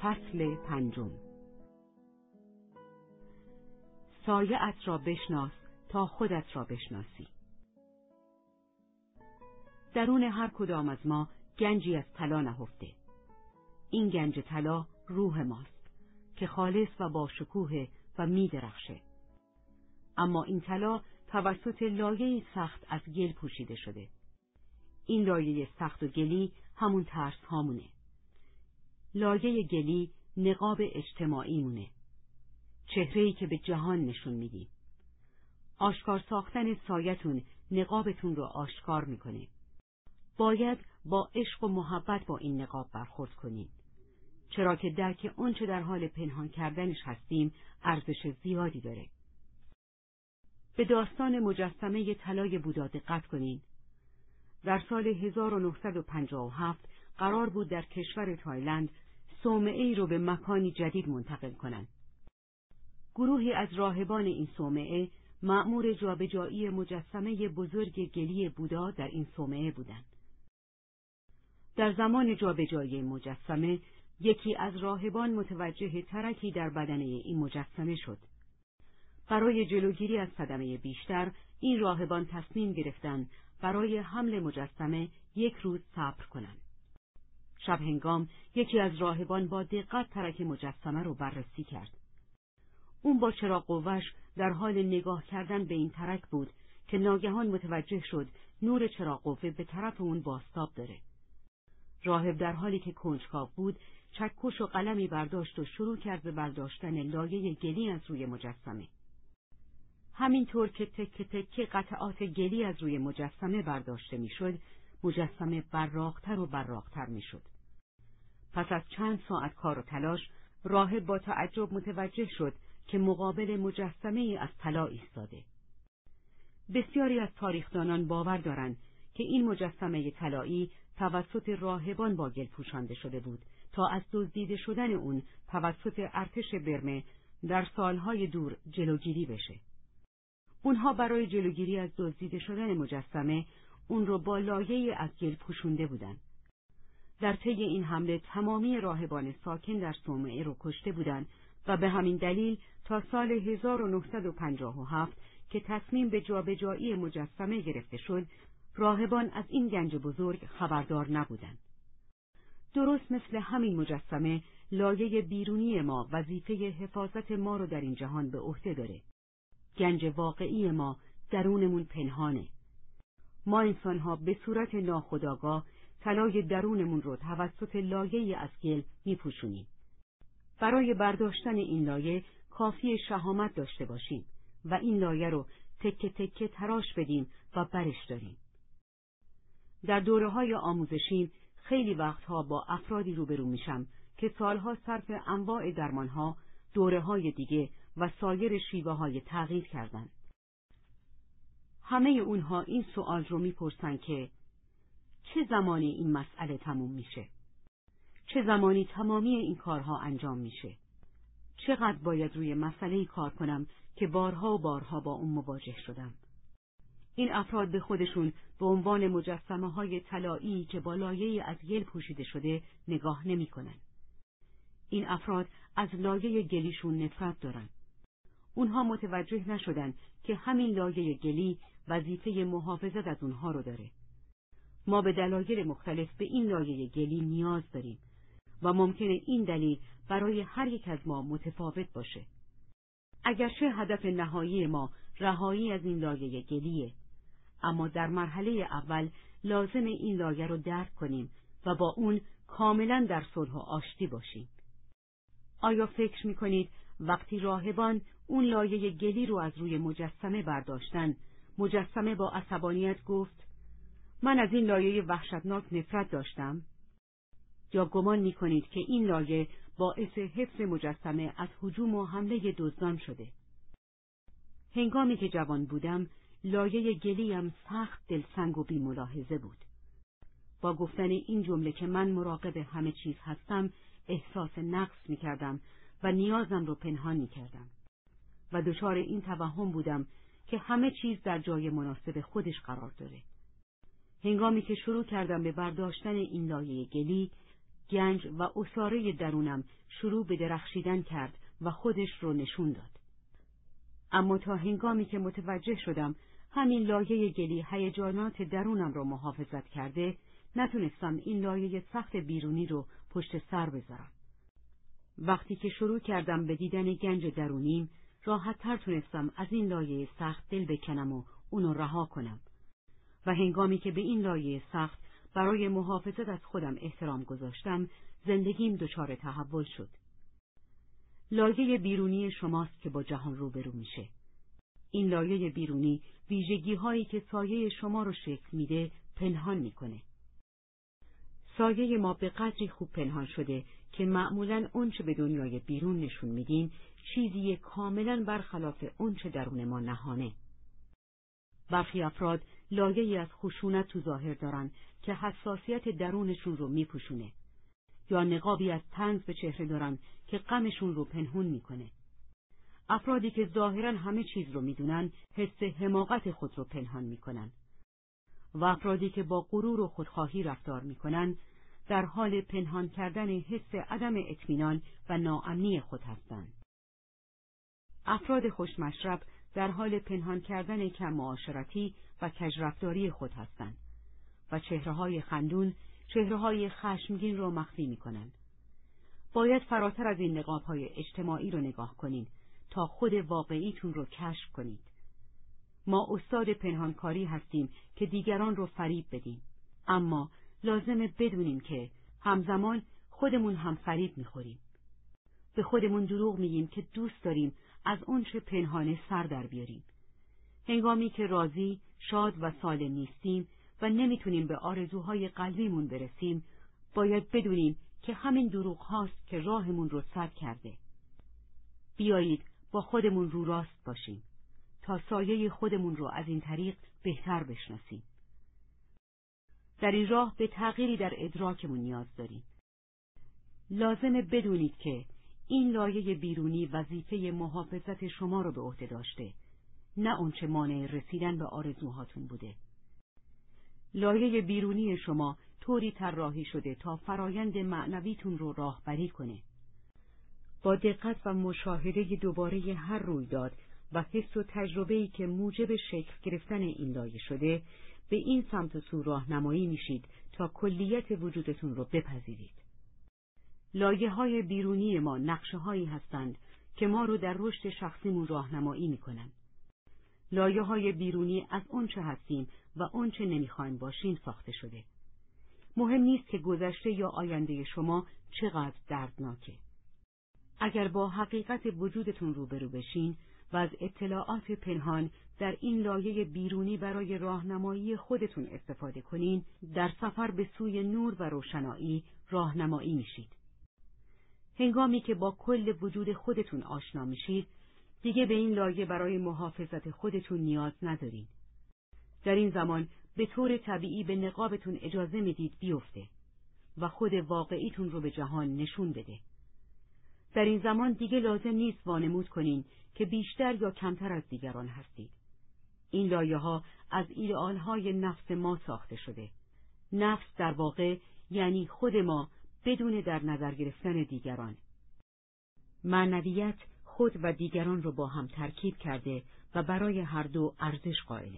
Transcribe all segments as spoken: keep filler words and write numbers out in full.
فصل پنجم. سایه‌ات را بشناس تا خودت را بشناسی. درون هر کدام از ما گنجی از طلا نهفته. این گنج طلا روح ماست که خالص و با شکوه و می درخشه. اما این طلا توسط لایه‌ای سخت از گل پوشیده شده. این لایه سخت و گلی همون ترس هامونه. لایه گلی نقاب اجتماعی مونه. چهره‌ای که به جهان نشون میدی. آشکار ساختن سایتون نقابتون رو آشکار میکنه. باید با عشق و محبت با این نقاب برخورد کنیم. چرا که درک اون چه در حال پنهان کردنش هستیم ارزش زیادی داره. به داستان مجسمه طلای بودا دقت کنین. در سال هزار و نهصد و پنجاه و هفت قرار بود در کشور تایلند صومعه‌ای رو به مکانی جدید منتقل کنند. گروهی از راهبان این صومعه مأمور جابجایی مجسمه بزرگ گلی بودا در این صومعه بودند. در زمان جابجایی مجسمه یکی از راهبان متوجه ترکی در بدنه این مجسمه شد. برای جلوگیری از صدمه بیشتر این راهبان تصمیم گرفتند برای حمل مجسمه یک روز صبر کنند. شب هنگام یکی از راهبان با دقت ترک مجسمه رو بررسی کرد. اون با چراغ قوه‌اش در حال نگاه کردن به این ترک بود که ناگهان متوجه شد نور چراغ قوه به طرف اون بازتاب داره. راهب در حالی که کنجکاو بود چکش و قلمی برداشت و شروع کرد به برداشتن لایه گلی از روی مجسمه. همینطور که تکه تکه قطعات گلی از روی مجسمه برداشته میشد، مجسمه براقتر و براقتر میشد. پس از چند ساعت کار و تلاش، راهب با تعجب متوجه شد که مقابل مجسمه ای از طلا ایستاده. بسیاری از تاریخدانان باور دارند که این مجسمه طلایی توسط راهبان با گل پوشانده شده بود تا از دزدیده شدن اون توسط ارتش برمه در سالهای دور جلوگیری بشه. اونها برای جلوگیری از دزدیده شدن مجسمه اون رو با لایه‌ای از گل پوشونده بودند. در طی این حمله تمامی راهبان ساکن در صومعه رو کشته بودند و به همین دلیل تا سال هزار و نهصد و پنجاه و هفت که تصمیم به جابجایی مجسمه گرفته شد، راهبان از این گنج بزرگ خبردار نبودند. درست مثل همین مجسمه، لایه بیرونی ما وظیفه حفاظت ما رو در این جهان به عهده داره. گنج واقعی ما درونمون پنهانه. ما انسانها به صورت ناخودآگاه طلای درونمون رو توسط لایه‌ای از گل میپوشونیم. برای برداشتن این لایه کافی شهامت داشته باشیم و این لایه رو تکه تکه تراش بدیم و برش داریم. در دوره‌های آموزشیم خیلی وقتها با افرادی روبرو میشم که سالها صرف انواع درمانها، دوره‌های دیگه و سایر شیوه‌های تغییر کردند. همه اونها این سوال رو میپرسن که چه زمانی این مسئله تموم میشه؟ چه زمانی تمامی این کارها انجام میشه؟ چقدر باید روی مسئله‌ای کار کنم که بارها و بارها با اون مواجه شدم؟ این افراد به خودشون به عنوان مجسمه‌های طلایی که با لایه‌ای از گل پوشیده شده نگاه نمی‌کنن. این افراد از لایه گلیشون نفرت دارن. اونها متوجه نشدن که همین لایه گلی وظیفه محافظت از اونها رو داره. ما به دلایل مختلف به این لایه گلی نیاز داریم و ممکنه این دلیل برای هر یک از ما متفاوت باشه. اگرچه هدف نهایی ما رهایی از این لایه گلیه، اما در مرحله اول لازم این لایه رو درک کنیم و با اون کاملا در صلح و آشتی باشیم. آیا فکر میکنید وقتی راهبان اون لایه گلی رو از روی مجسمه برداشتن، مجسمه با عصبانیت گفت من از این لایه وحشتناک نفرت داشتم؟ یا گمان میکنید که این لایه باعث حفظ مجسمه از هجوم و حمله دزدان شده؟ هنگامی که جوان بودم لایه گلیم سخت دلسنگ و بی ملاحظه بود. با گفتن این جمله که من مراقب همه چیز هستم احساس نقص میکردم و نیازم رو پنهان میکردم و دچار این توهم بودم که همه چیز در جای مناسب خودش قرار داره. هنگامی که شروع کردم به برداشتن این لایه گلی، گنج و اساره درونم شروع به درخشیدن کرد و خودش رو نشون داد. اما تا هنگامی که متوجه شدم همین لایه گلی هیجانات درونم رو محافظت کرده، نتونستم این لایه سخت بیرونی رو پشت سر بذارم. وقتی که شروع کردم به دیدن گنج درونیم، راحت تر تونستم از این لایه سخت دل بکنم و اونو رها کنم. و هنگامی که به این لایه سخت برای محافظت از خودم احترام گذاشتم، زندگیم دچار تحول شد. لایه بیرونی شماست که با جهان روبرو میشه. این لایه بیرونی ویژگی هایی که سایه شما رو شکل میده پنهان میکنه. سایه ما به قدری خوب پنهان شده که معمولاً اونچه به دنیای بیرون نشون میدیم چیزی کاملاً برخلاف اونچه درون ما نهانه. برخی افراد لایه‌ای از خشونت تو ظاهر دارن که حساسیت درونشون رو میپوشونه، یا نقابی از طنز به چهره دارن که غمشون رو پنهون میکنه. افرادی که ظاهراً همه چیز رو میدونن حس حماقت خود رو پنهان میکنن و افرادی که با غرور و خودخواهی رفتار میکنن در حال پنهان کردن حس عدم اطمینان و ناامنی خود هستند. افراد خوشمشرب در حال پنهان کردن کم معاشرتی و کژرفتاری خود هستند و چهره‌های خندون چهره‌های خشمگین را مخفی می‌کنند. باید فراتر از این نقاب‌های اجتماعی رو نگاه کنین تا خود واقعیتون رو کشف کنید. ما استاد پنهانکاری هستیم که دیگران رو فریب بدیم، اما لازمه بدونیم که همزمان خودمون هم فریب می‌خوریم. به خودمون دروغ میگیم که دوست داریم از اون چه پنهانه سر در بیاریم. هنگامی که راضی، شاد و سالم نیستیم و نمیتونیم به آرزوهای قلبیمون برسیم، باید بدونیم که همین دروغ هاست که راهمون رو سد کرده. بیایید با خودمون رو راست باشیم تا سایه خودمون رو از این طریق بهتر بشناسیم. در این راه به تغییری در ادراکمون نیاز داریم. لازمه بدونید که این لایه بیرونی وظیفه محافظت شما رو به عهده داشته، نه اون چه مانع رسیدن به آرزوهاتون بوده. لایه بیرونی شما طوری طراحی شده تا فرایند معنویتون رو راهبری کنه. با دقت و مشاهده دوباره هر رویداد و حس و تجربه‌ای که موجب شکل گرفتن این لایه شده، به این سمت و سو راهنمایی میشید تا کلیت وجودتون رو بپذیرید. لایه‌های بیرونی ما نقشه‌هایی هستند که ما رو در رشد شخصیمون راهنمایی می‌کنن. لایه‌های بیرونی از اون چه هستیم و اون چه نمی‌خوایم باشیم ساخته شده. مهم نیست که گذشته یا آینده شما چقدر دردناکه. اگر با حقیقت وجودتون روبرو بشین و از اطلاعات پنهان در این لایه بیرونی برای راهنمایی خودتون استفاده کنین، در سفر به سوی نور و روشنایی راهنمایی میشید. هنگامی که با کل وجود خودتون آشنا میشید، دیگه به این لایه برای محافظت خودتون نیاز ندارین. در این زمان به طور طبیعی به نقابتون اجازه میدید بیفته و خود واقعیتون رو به جهان نشون بده. در این زمان دیگه لازم نیست وانمود کنین که بیشتر یا کمتر از دیگران هستید. این لایه ها از ایدئال های نفس ما ساخته شده. نفس در واقع یعنی خود ما بدون در نظر گرفتن دیگران. معنویت خود و دیگران رو با هم ترکیب کرده و برای هر دو ارزش قائله.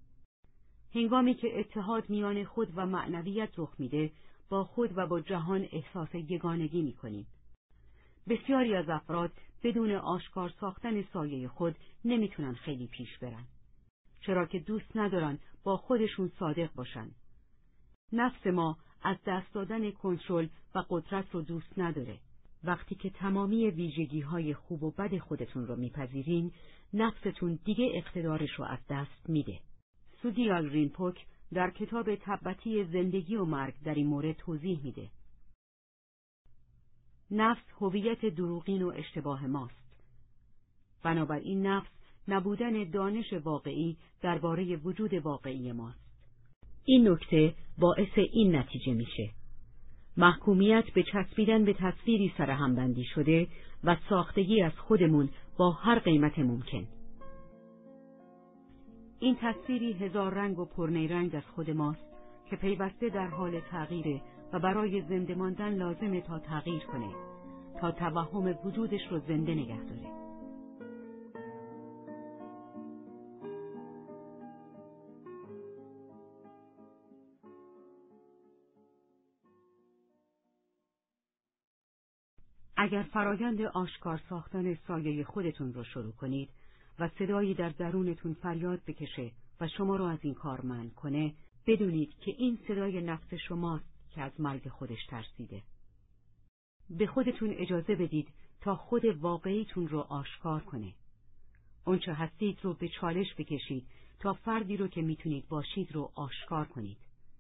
هنگامی که اتحاد میان خود و معنویت رخ میده، با خود و با جهان احساس یگانگی میکنیم. بسیاری از افراد بدون آشکار ساختن سایه خود نمیتونن خیلی پیش برن، چرا که دوست ندارن با خودشون صادق باشن. نفس ما از دست دادن کنترل و قدرت رو دوست نداره. وقتی که تمامی ویژگی‌های خوب و بد خودتون رو میپذیرین، نفستون دیگه اقتدارش رو از دست میده. سودیال رینپوک در کتاب تبتی زندگی و مرگ در این مورد توضیح میده. نفس هویت دروغین و اشتباه ماست. بنابراین نفس نبودن دانش واقعی درباره وجود واقعی ماست. این نکته باعث این نتیجه میشه: محکومیت به چسبیدن به تصویری سرهمبندی شده و ساختگی از خودمون با هر قیمت ممکن. این تصویری هزار رنگ و پرنیرنگ از خود ماست که پیوسته در حال تغییره و برای زنده ماندن لازمه تا تغییر کنه، تا توهم وجودش رو زنده نگه داره. اگر فرایند آشکار ساختن سایه خودتون رو شروع کنید و صدایی در درونتون فریاد بکشه و شما رو از این کار منع کنه، بدونید که این صدای نفس شماست که از مرگ خودش ترسیده. به خودتون اجازه بدید تا خود واقعیتون رو آشکار کنه. اونچه هستید رو به چالش بکشید تا فردی رو که میتونید باشید رو آشکار کنید.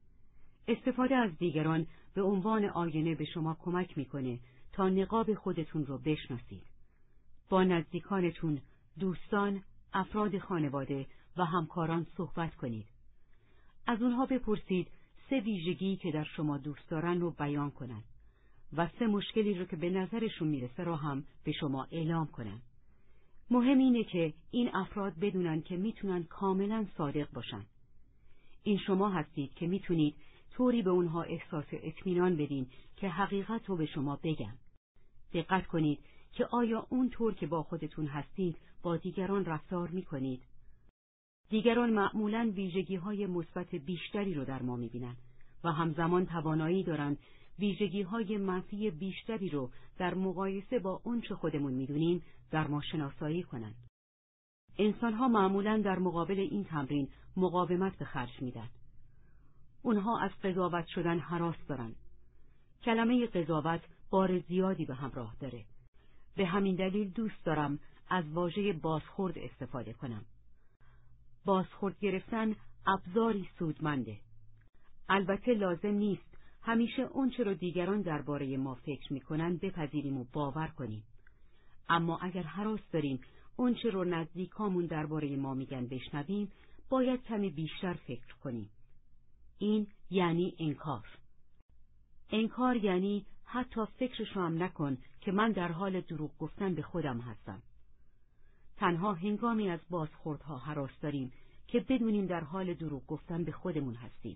استفاده از دیگران به عنوان آینه به شما کمک میکنه تا نقاب خودتون رو بشناسید. با نزدیکانتون، دوستان، افراد خانواده و همکاران صحبت کنید. از اونها بپرسید سه ویژگی که در شما دوست دارن رو بیان کنن و سه مشکلی رو که به نظرشون میرسه رو هم به شما اعلام کنن. مهم اینه که این افراد بدونن که میتونن کاملا صادق باشن. این شما هستید که میتونید طوری به اونها احساس اطمینان بدین که حقیقت رو به شما بگن. دقت کنید که آیا اون طور که با خودتون هستید با دیگران رفتار میکنید؟ دیگران معمولاً ویژگی‌های مثبت بیشتری رو در ما می‌بینن و همزمان توانایی دارن ویژگی‌های منفی بیشتری رو در مقایسه با اون چه خودمون می‌دونیم در ما شناسایی کنن. انسان‌ها معمولاً در مقابل این تمرین مقاومت به خرج میدن. اونها از قضاوت شدن هراس دارن. کلمه قضاوت بار زیادی به همراه داره. به همین دلیل دوست دارم از واژه بازخورد استفاده کنم. بازخورد گرفتن ابزاری سودمنده. البته لازم نیست همیشه اون چه رو دیگران درباره ما فکر میکنن بپذیریم و باور کنیم. اما اگر هراس داریم اون چه رو نزدیکامون درباره ما میگن بشنویم، باید کمی بیشتر فکر کنیم. این یعنی انکار. انکار یعنی حتی فکرشو هم نکن که من در حال دروغ گفتن به خودم هستم. تنها هنگامی از بازخوردها هراس داریم که بدونیم در حال دروغ گفتن به خودمون هستیم.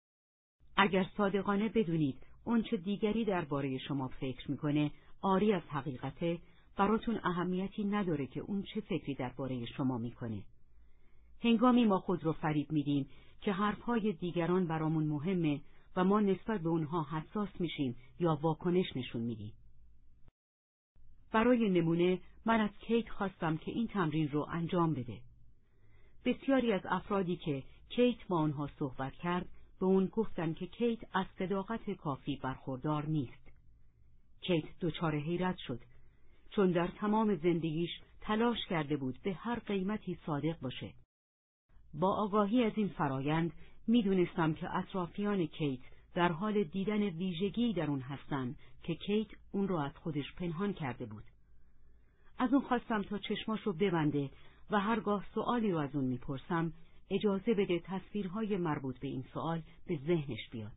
اگر صادقانه بدونید اون چه دیگری درباره شما فکر میکنه عاری از حقیقته، براتون اهمیتی نداره که اون چه فکری درباره شما میکنه. هنگامی ما خود رو فریب میدیم که حرفهای دیگران برامون مهمه و ما نسبت به اونها حساس میشیم یا واکنش نشون میدیم. برای نمونه من از کیت خواستم که این تمرین رو انجام بده. بسیاری از افرادی که کیت با آنها صحبت کرد به اون گفتن که کیت از صداقت کافی برخوردار نیست. کیت دچار حیرت شد، چون در تمام زندگیش تلاش کرده بود به هر قیمتی صادق باشه. با آگاهی از این فرایند میدونستم که اطرافیان کیت در حال دیدن ویژگی در اون هستن که کیت اون رو از خودش پنهان کرده بود. از اون خواستم تا چشماشو ببنده و هرگاه سؤالی رو از اون میپرسم اجازه بده تصویرهای مربوط به این سؤال به ذهنش بیاد.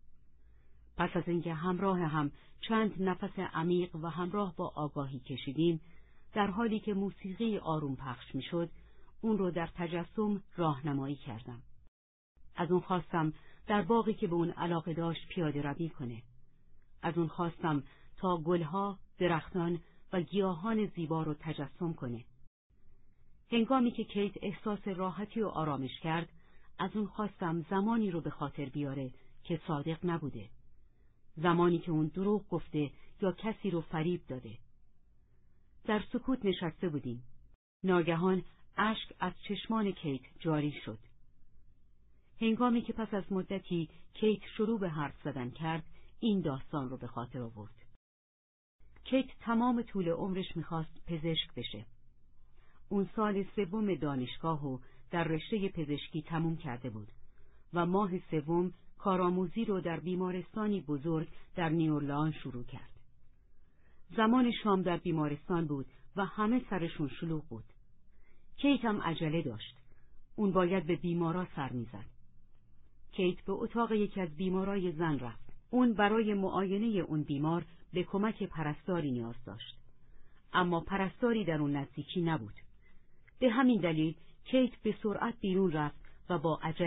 پس از اینکه همراه هم چند نفس عمیق و همراه با آگاهی کشیدیم، در حالی که موسیقی آروم پخش میشد، اون رو در تجسم راهنمایی کردم. از اون خواستم در باغی که به اون علاقه داشت پیاده روی کنه. از اون خواستم تا گلها، درختان و گیاهان زیبا رو تجسم کنه. هنگامی که کیت احساس راحتی و آرامش کرد، از اون خواستم زمانی رو به خاطر بیاره که صادق نبوده. زمانی که اون دروغ گفته یا کسی رو فریب داده. در سکوت نشسته بودیم. ناگهان اشک از چشمان کیت جاری شد. هنگامی که پس از مدتی کیت شروع به حرف زدن کرد، این داستان رو به خاطر آورد. کیت تمام طول عمرش میخواست پزشک بشه. اون سال سوم دانشگاهو در رشته پزشکی تموم کرده بود و ماه سوم کارآموزی رو در بیمارستانی بزرگ در نیورلان شروع کرد. زمان شام در بیمارستان بود و همه سرشون شلوغ بود. کیت هم عجله داشت. اون باید به بیمارا سر میزد. کیت به اتاق یکی از بیمارای زن رفت. اون برای معاینه اون بیمار به کمک پرستاری نیاز داشت. اما پرستاری در اون نزدیکی نبود. به همین دلیل کیت به سرعت بیرون رفت و با عجله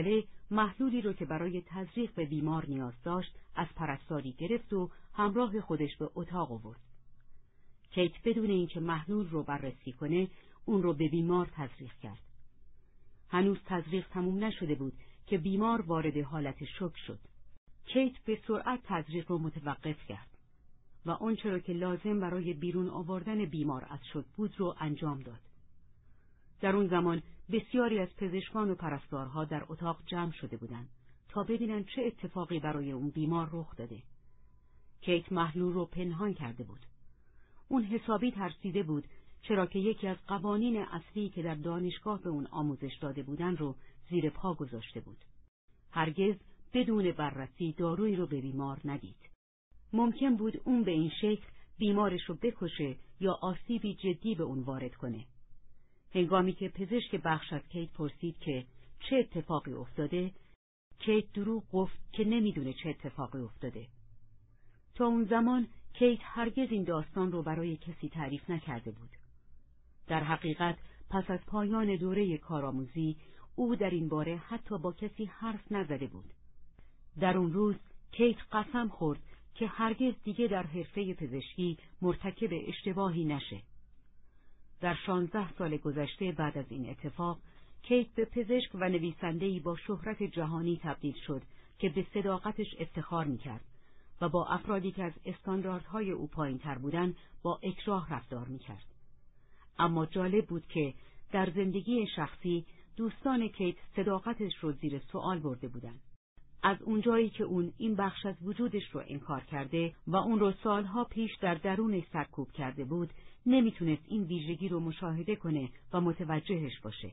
محلولی رو که برای تزریق به بیمار نیاز داشت از پرستاری گرفت و همراه خودش به اتاق آورد. کیت بدون اینکه محلول رو بررسی کنه اون رو به بیمار تزریق کرد. هنوز تزریق تموم نشده بود که بیمار وارد حالت شوک شد. کیت به سرعت تزریق رو متوقف کرد و آنچه را که لازم برای بیرون آوردن بیمار از شوک بود رو انجام داد. در اون زمان بسیاری از پزشکان و پرستارها در اتاق جمع شده بودند تا ببینن چه اتفاقی برای اون بیمار رخ داده. کیت محلول رو پنهان کرده بود. اون حسابی ترسیده بود، چرا که یکی از قوانین اصلی که در دانشگاه به اون آموزش داده بودن رو زیر پا گذاشته بود. هرگز بدون بررسی دارویی رو به بیمار ندید. ممکن بود اون به این شکل بیمارش رو بکشه یا آسیبی جدی به اون وارد کنه. هنگامی که پزشک بخش از کیت پرسید که چه اتفاقی افتاده، کیت دروغ گفت که نمیدونه چه اتفاقی افتاده. تا اون زمان کیت هرگز این داستان رو برای کسی تعریف نکرده بود. در حقیقت پس از پایان دوره کارآموزی او در این باره حتی با کسی حرف نزده بود. در اون روز کیت قسم خورد که هرگز دیگه در حرفه پزشکی مرتکب اشتباهی نشه. در شانزده سال گذشته بعد از این اتفاق، کیت به پزشک و نویسنده‌ای با شهرت جهانی تبدیل شد که به صداقتش افتخار می‌کرد و با افرادی که از استانداردهای او پایین‌تر بودند با اکراه رفتار می‌کرد. اما جالب بود که در زندگی شخصی دوستان کیت صداقتش رو زیر سوال برده بودند. از اونجایی که اون این بخش از وجودش رو انکار کرده و اون رو سالها پیش در درونش سرکوب کرده بود، نمیتونست این ویژگی رو مشاهده کنه و متوجهش باشه.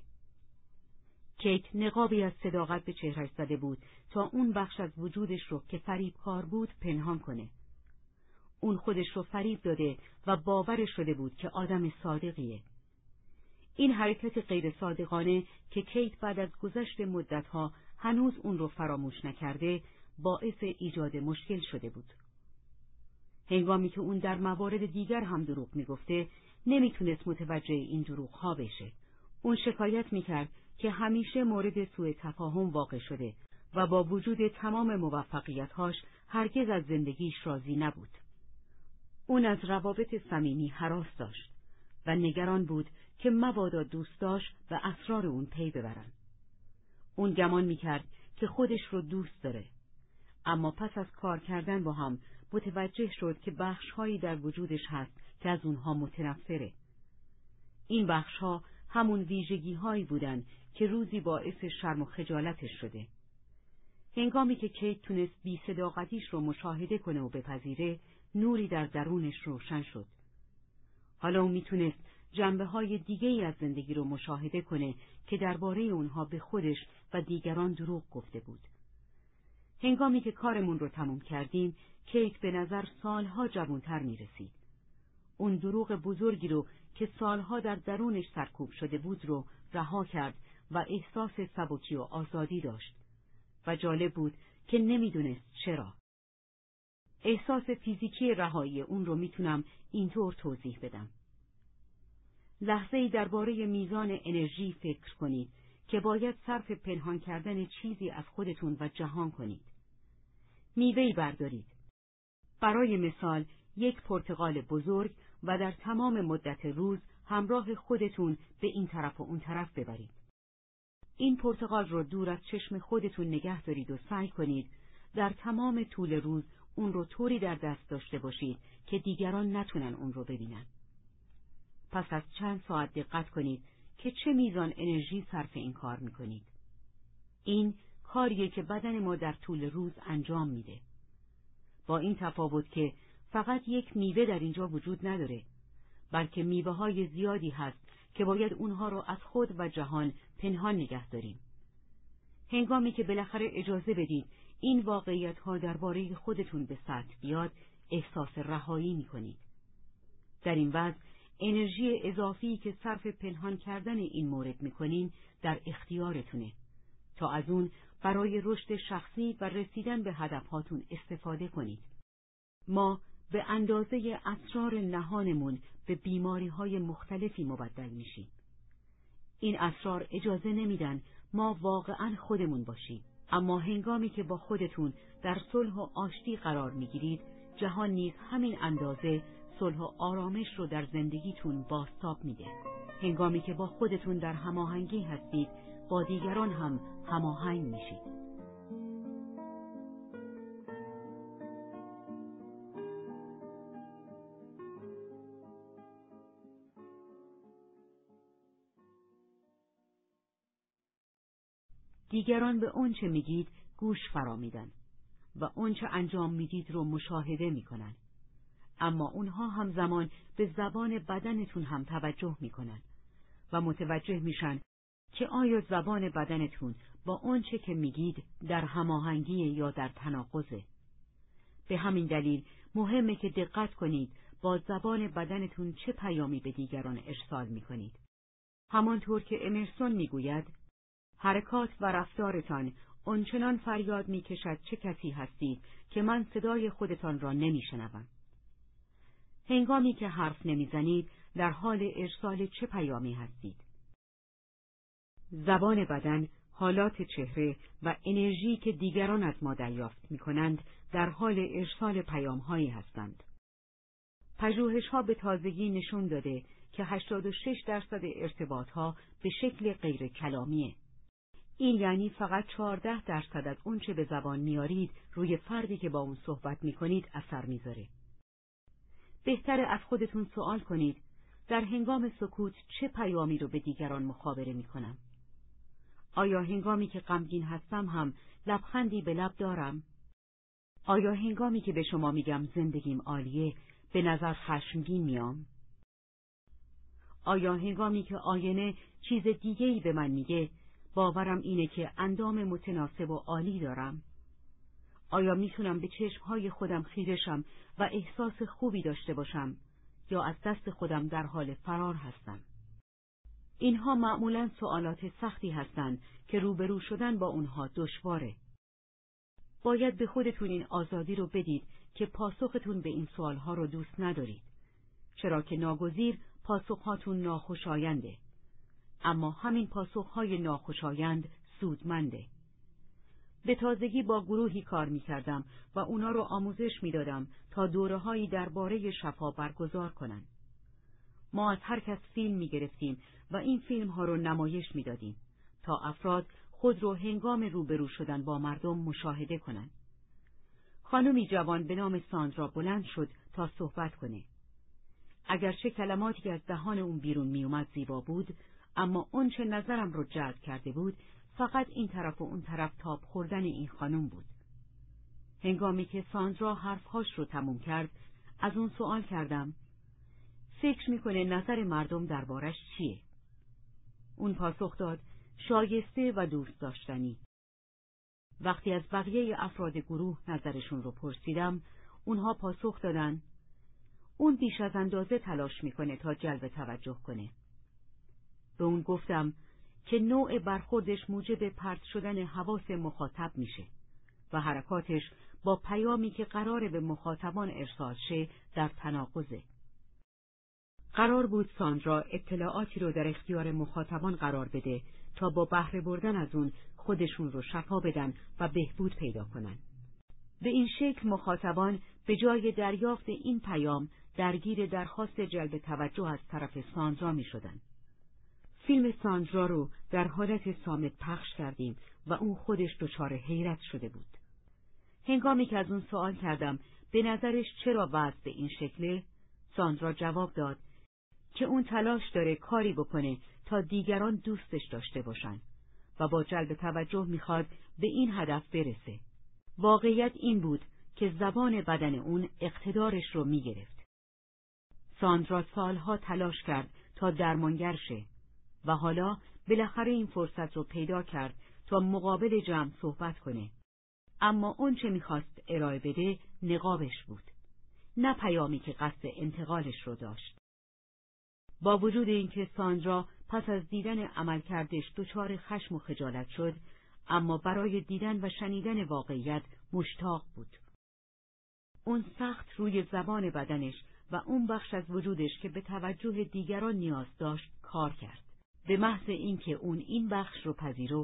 کیت نقابی از صداقت به چهرهش زده بود تا اون بخش از وجودش رو که فریبکار بود پنهان کنه. اون خودش رو فریب داده و باور شده بود که آدم صادقیه. این حرکت غیر صادقانه که کیت بعد از گذشت مدتها هنوز اون رو فراموش نکرده، باعث ایجاد مشکل شده بود. هنگامی که اون در موارد دیگر هم دروغ میگفته، نمیتونست متوجه این دروغ‌ها بشه. اون شکایت میکرد که همیشه مورد سوء تفاهم واقع شده و با وجود تمام موفقیت‌هاش هرگز از زندگیش راضی نبود. اون از روابط صمیمی هراس داشت و نگران بود که مبادا دوستاش و اسرار اون پی ببرن. اون گمان میکرد که خودش رو دوست داره، اما پس از کار کردن با هم متوجه شد که بخش‌هایی در وجودش هست که از اونها متنفره. این بخش‌ها همون ویژگی‌هایی بودن که روزی باعث شرم و خجالتش شده. هنگامی که کیت تونست بی صداقتیش رو مشاهده کنه و بپذیره، نوری در درونش روشن شد. حالا اون میتونست جنبه‌های دیگه‌ای از زندگی رو مشاهده کنه که درباره اونها به خودش و دیگران دروغ گفته بود. هنگامی که کارمون رو تموم کردیم، کیت به نظر سالها جوانتر میرسید. اون دروغ بزرگی رو که سالها در درونش سرکوب شده بود رو رها کرد و احساس سبکی و آزادی داشت و جالب بود که نمیدونست چرا. احساس فیزیکی رهایی اون رو میتونم اینطور توضیح بدم. لحظه‌ای درباره میزان انرژی فکر کنید که باید صرف پنهان کردن چیزی از خودتون و جهان کنید. میوه‌ای بردارید. برای مثال یک پرتقال بزرگ و در تمام مدت روز همراه خودتون به این طرف و اون طرف ببرید. این پرتقال رو دور از چشم خودتون نگه دارید و سعی کنید در تمام طول روز اون رو طوری در دست داشته باشید که دیگران نتونن اون رو ببینن. پس از چند ساعت دقت کنید که چه میزان انرژی صرف این کار میکنید. این کاریه که بدن ما در طول روز انجام میده. با این تفاوت که فقط یک میوه در اینجا وجود نداره، بلکه میوه های زیادی هست که باید اونها رو از خود و جهان پنهان نگه داریم. هنگامی که بالاخره اجازه بدید این واقعیت ها درباره خودتون به سطح بیاد، احساس رهایی میکنید. در این وضع انرژی اضافی که صرف پنهان کردن این مورد میکنین در اختیارتونه تا از اون برای رشد شخصی و رسیدن به هدفهاتون استفاده کنید. ما به اندازه اسرار نهانمون به بیماری‌های مختلفی مبدل میشیم. این اسرار اجازه نمیدن ما واقعاً خودمون باشیم. اما هنگامی که با خودتون در صلح و آشتی قرار میگیرید، جهان نیز همین اندازه صلح و آرامش رو در زندگیتون بازتاب میده. هنگامی که با خودتون در هماهنگی هستید، با دیگران هم هماهنگ میشید. دیگران به اون چه میگید گوش فرا میدن و اون چه انجام میدید رو مشاهده میکنن. اما اونها همزمان به زبان بدنتون هم توجه میکنن و متوجه میشن که آیا زبان بدنتون با اون چه که میگید در هماهنگی یا در تناقضه. به همین دلیل مهمه که دقت کنید با زبان بدنتون چه پیامی به دیگران ارسال میکنید. همانطور که امرسون میگوید، حرکات و رفتارتان آنچنان فریاد میکشد چه کسی هستید که من صدای خودتان را نمیشنوم. هنگامی که حرف نمیزنید در حال ارسال چه پیامی هستید؟ زبان بدن، حالات چهره و انرژی که دیگران از ما دریافت میکنند در حال ارسال پیام‌هایی هستند. پژوهش‌ها به تازگی نشون داده که هشتاد و شش درصد ارتباط‌ها به شکل غیر کلامیه. این یعنی فقط چهارده درصد از اون چه به زبان میارید روی فردی که با اون صحبت میکنید اثر میذاره. بهتره از خودتون سوال کنید، در هنگام سکوت چه پیامی رو به دیگران مخابره میکنم؟ آیا هنگامی که غمگین هستم هم لبخندی به لب دارم؟ آیا هنگامی که به شما میگم زندگیم عالیه به نظر خشمگین میام؟ آیا هنگامی که آینه چیز دیگه‌ای به من میگه باورم اینه که اندام متناسب و عالی دارم؟ آیا میتونم به چشمهای خودم خیره شم و احساس خوبی داشته باشم یا از دست خودم در حال فرار هستم؟ اینها معمولاً سوالات سختی هستند که روبرو شدن با اونها دشواره. باید به خودتون این آزادی رو بدید که پاسختون به این سوالها رو دوست ندارید، چرا که ناگزیر پاسخهاتون ناخوشاینده. اما همین پاسخهای ناخوشایند سودمنده. به تازگی با گروهی کار می کردم و اونا رو آموزش می دادم تا دوره‌هایی درباره شفا برگزار کنن. ما از هر کس فیلم می گرفتیم و این فیلم ها رو نمایش می دادیم تا افراد خود رو هنگام روبرو شدن با مردم مشاهده کنن. خانمی جوان به نام ساندرا بلند شد تا صحبت کنه. اگرچه کلماتی از دهان اون بیرون می اومد زیبا بود، اما اون چه نظرم رو جلب کرده بود فقط این طرف و اون طرف تاب خوردن این خانم بود. هنگامی که ساندرا حرفهاش رو تموم کرد، از اون سوال کردم، فکر میکنه نظر مردم دربارش چیه؟ اون پاسخ داد، شایسته و دوست داشتنی. وقتی از بقیه افراد گروه نظرشون رو پرسیدم، اونها پاسخ دادن، اون بیش از اندازه تلاش میکنه تا جلب توجه کنه. به اون گفتم که نوع برخوردش موجب پرت شدن حواس مخاطب میشه و حرکاتش با پیامی که قراره به مخاطبان ارسال شه در تناقضه. قرار بود ساندرا اطلاعاتی رو در اختیار مخاطبان قرار بده تا با بهره بردن از اون خودشون رو شفا بدن و بهبود پیدا کنن. به این شکل مخاطبان به جای دریافت این پیام درگیر درخواست جلب توجه از طرف ساندرا می شدن. فیلم ساندرا رو در حالت صامت پخش کردیم و اون خودش دچار حیرت شده بود. هنگامی که از اون سوال کردم به نظرش چرا وضع به این شکله، ساندرا جواب داد که اون تلاش داره کاری بکنه تا دیگران دوستش داشته باشن و با جلب توجه میخواد به این هدف برسه. واقعیت این بود که زبان بدن اون اقتدارش رو میگرفت. ساندرا سالها تلاش کرد تا درمانگر شه و حالا بالاخره این فرصت رو پیدا کرد تا مقابل جمع صحبت کنه. اما اون چه میخواست ارائه بده نقابش بود، نه پیامی که قصد انتقالش رو داشت. با وجود اینکه ساندرا پس از دیدن عملکردش دچار خشم و خجالت شد، اما برای دیدن و شنیدن واقعیت مشتاق بود. اون سخت روی زبان بدنش و اون بخش از وجودش که به توجه دیگران نیاز داشت کار کرد. به محض اینکه اون این بخش رو پذیرفت،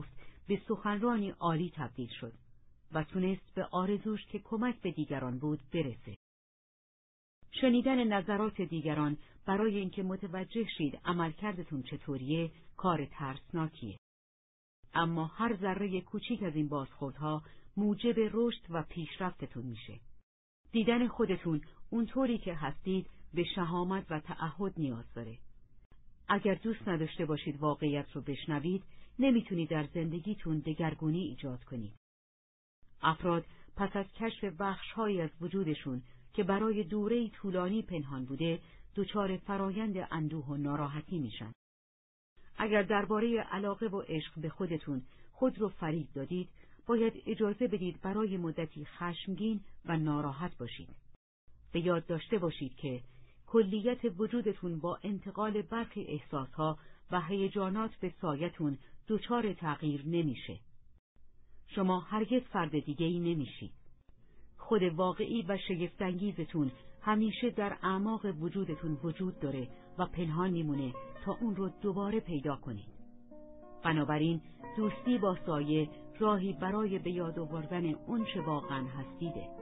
به سخنرانی عالی تبدیل شد و تونست به آرزوش که کمک به دیگران بود برسه. شنیدن نظرات دیگران برای اینکه متوجه شید عملکردتون چطوریه کار ترسناکیه. اما هر ذره کوچیک از این بازخوردها موجب رشد و پیشرفتتون میشه. دیدن خودتون اونطوری که هستید به شهامت و تعهد نیاز داره. اگر دوست نداشته باشید واقعیت رو بشنوید، نمیتونید در زندگیتون دگرگونی ایجاد کنید. افراد پس از کشف بخش‌هایی از وجودشون که برای دوره‌ای طولانی پنهان بوده، دچار فرایند اندوه و ناراحتی میشن. اگر درباره علاقه و عشق به خودتون خود رو فریب دادید، باید اجازه بدید برای مدتی خشمگین و ناراحت باشید. به یاد داشته باشید که کلیت وجودتون با انتقال برخی احساسها و هیجانات به سایتون دچار تغییر نمیشه. شما هرگز فرد دیگه‌ای نمیشید. خود واقعی و شگفت‌انگیزتون همیشه در اعماق وجودتون وجود داره و پنهان میمونه تا اون رو دوباره پیدا کنید. بنابراین دوستی با سایه راهی برای به یاد آوردن اون چه واقعا هستیده.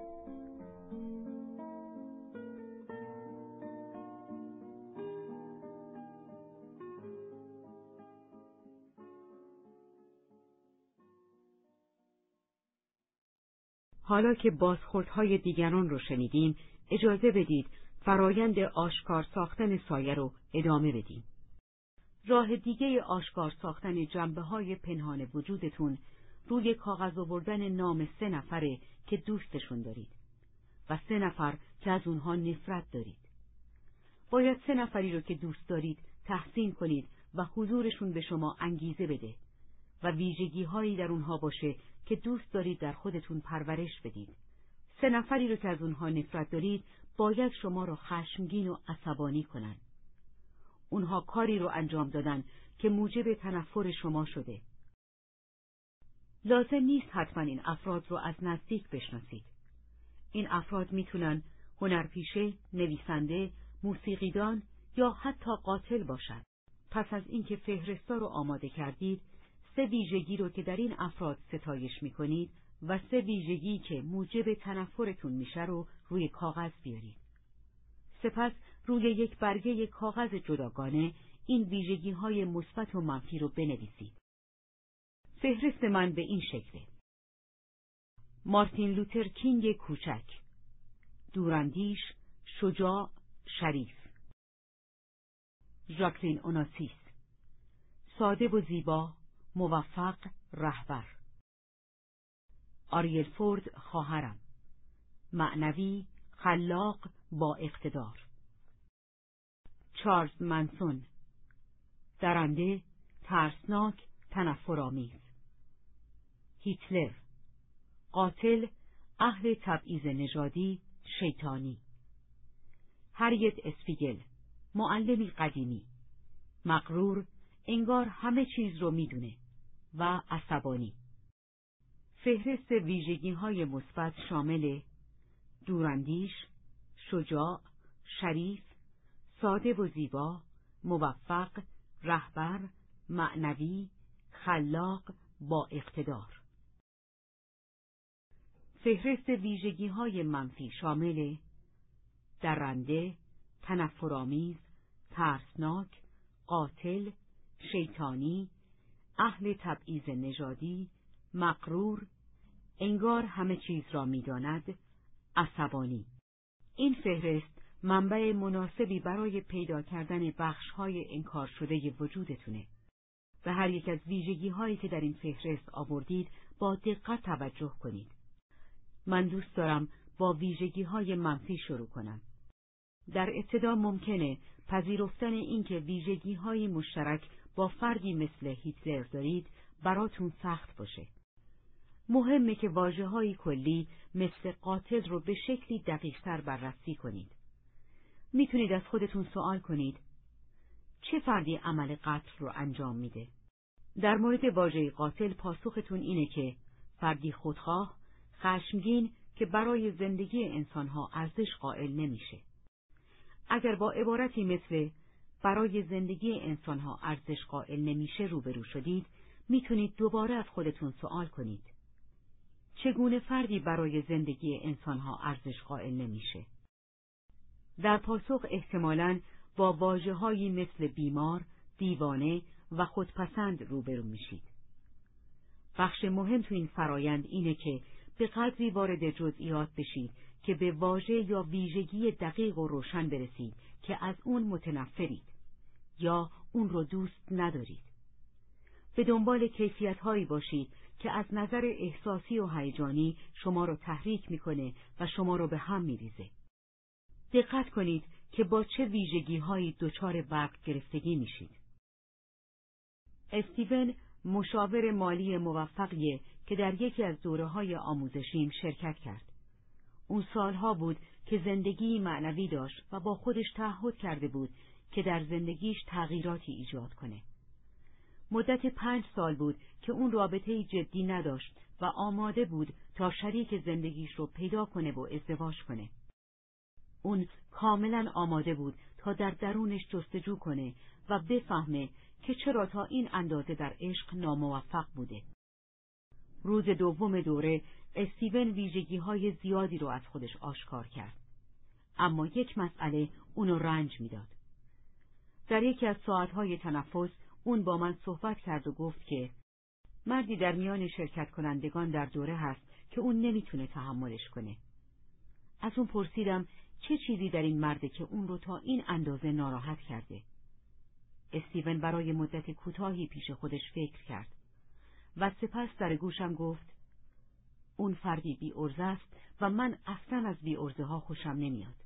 حالا که بازخوردهای دیگران رو شنیدیم، اجازه بدید فرایند آشکار ساختن سایه رو ادامه بدیم. راه دیگه آشکار ساختن جنبه‌های پنهان وجودتون روی کاغذ آوردن نام سه نفره که دوستشون دارید و سه نفر که از اونها نفرت دارید. باید سه نفری رو که دوست دارید تحسین کنید و حضورشون به شما انگیزه بده و ویژگی‌هایی در اونها باشه که دوست دارید در خودتون پرورش بدید. سه نفری رو که از اونها نفرت دارید باید شما رو خشمگین و عصبانی کنن. اونها کاری رو انجام دادن که موجب تنفر شما شده. لازم نیست حتما این افراد رو از نزدیک بشناسید. این افراد میتونن هنرپیشه، نویسنده، موسیقیدان یا حتی قاتل باشن. پس از اینکه فهرستا رو آماده کردید، سه ویژگی رو که در این افراد ستایش میکنید و سه ویژگی که موجب تنفرتون میشه رو روی کاغذ بیارید. سپس روی یک برگه کاغذ جداگانه این ویژگی‌های مثبت و منفی رو بنویسید. فهرست من به این شکله: مارتین لوتر کینگ کوچک، دوراندیش، شجاع، شریف. ژاکلین اوناسیس، ساده و زیبا، موفق، رهبر. آریل فورد خواهرم، معنوی، خلاق، با اقتدار. چارلز منسون، درنده، ترسناک، تنفرآمیز. هیتلر، قاتل، اهل تبعیض نژادی، شیطانی. هریت اسپیگل، معلمی قدیمی، مغرور، انگار همه چیز رو میدونه، و عصبانی. فهرست ویژگی‌های مثبت شامل دوراندیش، شجاع، شریف، ساده و زیبا، موفق، رهبر، معنوی، خلاق، با اقتدار. فهرست ویژگی‌های منفی شامل درنده، تنفرآمیز، ترسناک، قاتل، شیطانی، اهل تبعیض نژادی، مغرور، انگار همه چیز را می‌داند، عصبانی. این فهرست منبع مناسبی برای پیدا کردن بخش‌های انکار شده وجودتونه. به هر یک از ویژگی‌هایی که در این فهرست آوردید با دقت توجه کنید. من دوست دارم با ویژگی‌های منفی شروع کنم. در ابتدا ممکنه پذیرفتن اینکه ویژگی‌های مشترک با فردی مثل هیتلر دارید براتون سخت باشه. مهمه که واژه‌های کلی مثل قاتل رو به شکلی دقیق‌تر بررسی کنید. میتونید از خودتون سوال کنید: چه فردی عمل قتل رو انجام میده؟ در مورد واژه قاتل پاسختون اینه که فردی خودخواه، خشمگین که برای زندگی انسانها ارزش قائل نمیشه. اگر با عبارتی مثل برای زندگی انسانها ارزش قائل نمیشه روبرو شدید، میتونید دوباره از خودتون سوال کنید: چگونه فردی برای زندگی انسانها ارزش قائل نمیشه؟ در پاسخ احتمالاً با واژه‌هایی مثل بیمار، دیوانه و خودپسند روبرو میشید. بخش مهم تو این فرایند اینه که به قدری وارد جزئیات بشید که به واژه یا ویژگی دقیق و روشن برسید که از اون متنفرید یا اون رو دوست ندارید. به دنبال کیفیت‌هایی باشید که از نظر احساسی و هیجانی شما رو تحریک میکنه و شما رو به هم میریزه. دقت کنید که با چه ویژگی‌هایی دچار برق گرفتگی میشید. استیون مشاور مالی موفقیه که در یکی از دوره‌های آموزشیم شرکت کرد. اون سالها بود که زندگی معنوی داشت و با خودش تعهد کرده بود که در زندگیش تغییراتی ایجاد کنه. مدت پنج سال بود که اون رابطه‌ای جدی نداشت و آماده بود تا شریک زندگیش رو پیدا کنه و ازدواج کنه. اون کاملا آماده بود تا در درونش جستجو کنه و بفهمه که چرا تا این اندازه در عشق ناموفق بوده. روز دوم دوره استیون ویژگی‌های زیادی رو از خودش آشکار کرد. اما یک مسئله اونو رنج میداد. در یکی از ساعتهای تنفس اون با من صحبت کرد و گفت که مردی در میان شرکت کنندگان در دوره هست که اون نمیتونه تحملش کنه. از اون پرسیدم چه چیزی در این مرده که اون رو تا این اندازه ناراحت کرده. استیون برای مدت کوتاهی پیش خودش فکر کرد و سپس در گوشم گفت اون فردی بی‌عرضه است و من اصلا از بی‌عرضه ها خوشم نمیاد.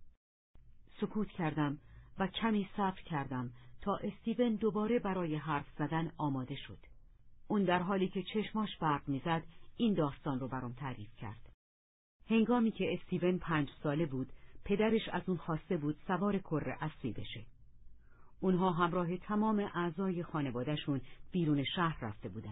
سکوت کردم و کمی صبر کردم تا استیون دوباره برای حرف زدن آماده شد. اون در حالی که چشماش برق میزد این داستان رو برام تعریف کرد. هنگامی که استیون پنج ساله بود پدرش از اون خواسته بود سوار کره اسبی بشه. اونها همراه تمام اعضای خانواده‌شون بیرون شهر رفته بودن.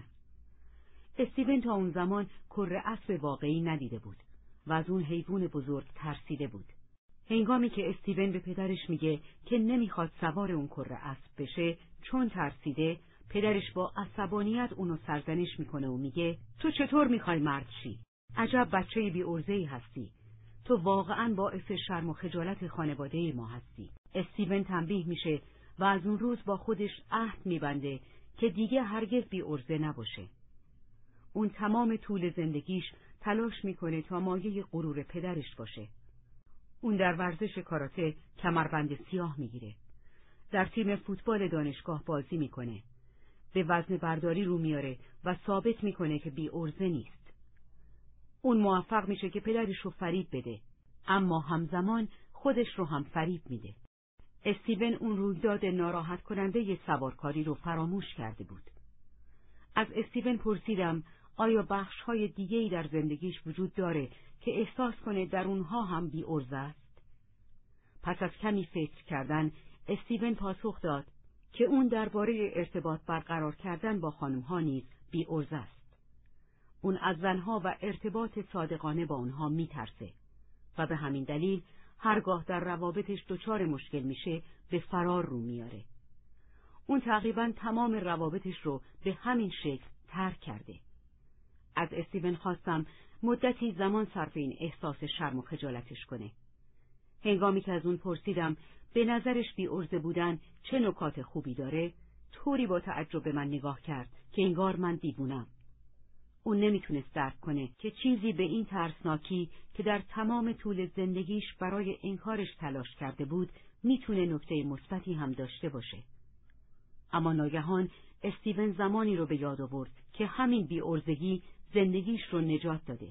استیون تا اون زمان کره اسب واقعی ندیده بود و از اون حیوان بزرگ ترسیده بود. هنگامی که استیون به پدرش میگه که نمیخواد سوار اون کره اسب بشه چون ترسیده، پدرش با عصبانیت اونو سرزنش میکنه و میگه تو چطور میخوای مرد شی؟ عجب بچه بی‌عرضه‌ای هستی. تو واقعاً باعث شرم و خجالت خانواده ما هستی. استیون تنبیه میشه و از اون روز با خودش عهد میبنده که دیگه هرگز بی‌عرضه نباشه. اون تمام طول زندگیش تلاش میکنه تا مایه غرور پدرش باشه. اون در ورزش کاراته کمربند سیاه میگیره. در تیم فوتبال دانشگاه بازی میکنه. به وزن برداری رو میاره و ثابت میکنه که بی‌عرضه نیست. اون موفق میشه که پدرش رو فریب بده، اما همزمان خودش رو هم فریب میده. استیون اون رویداد ناراحت کننده ی سوارکاری رو فراموش کرده بود. از استیون پرسیدم آیا بخش‌های دیگه‌ای در زندگیش وجود داره که احساس کنه در اونها هم بی‌عرضه است؟ پس از کمی فکر کردن استیون پاسخ داد که اون درباره ارتباط برقرار کردن با خانم‌ها نیز بی‌عرضه است. اون از زنها و ارتباط صادقانه با اونها میترسه و به همین دلیل هرگاه در روابطش دچار مشکل میشه به فرار رو میاره. اون تقریباً تمام روابطش رو به همین شکل ترک کرده. از استیون خواستم مدتی زمان صرف این احساس شرم و خجالتش کنه. هنگامی که از اون پرسیدم به نظرش بی‌عرضه بودن چه نکات خوبی داره، طوری با تعجب به من نگاه کرد که انگار من دیوونم. اون نمیتونست درک کنه که چیزی به این ترسناکی که در تمام طول زندگیش برای انکارش تلاش کرده بود میتونه نکته مثبتی هم داشته باشه. اما ناگهان استیون زمانی رو به یاد آورد که همین بی‌عرضگی زندگیش رو نجات داده.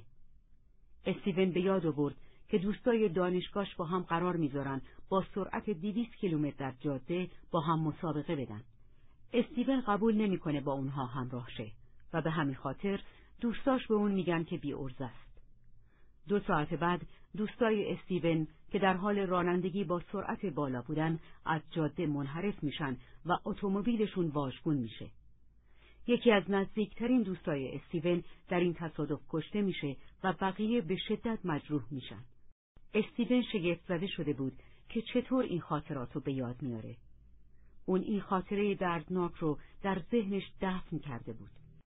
استیون به یاد آورد که دوستای دانشگاهش با هم قرار میذارن با سرعت دویست کیلومتر در جاده با هم مسابقه بدن. استیون قبول نمیکنه با اونها همراه شه و به همین خاطر دوستاش به اون میگن که بی‌عرضه است. دو ساعت بعد دوستای استیون که در حال رانندگی با سرعت بالا بودن از جاده منحرف میشن و اتومبیلشون واژگون میشه. یکی از نزدیکترین دوستای استیون در این تصادف کشته میشه و بقیه به شدت مجروح میشن. استیون شگفت زده شده بود که چطور این خاطرات رو به یاد میاره. اون این خاطره دردناک رو در ذهنش دفن کرده بود.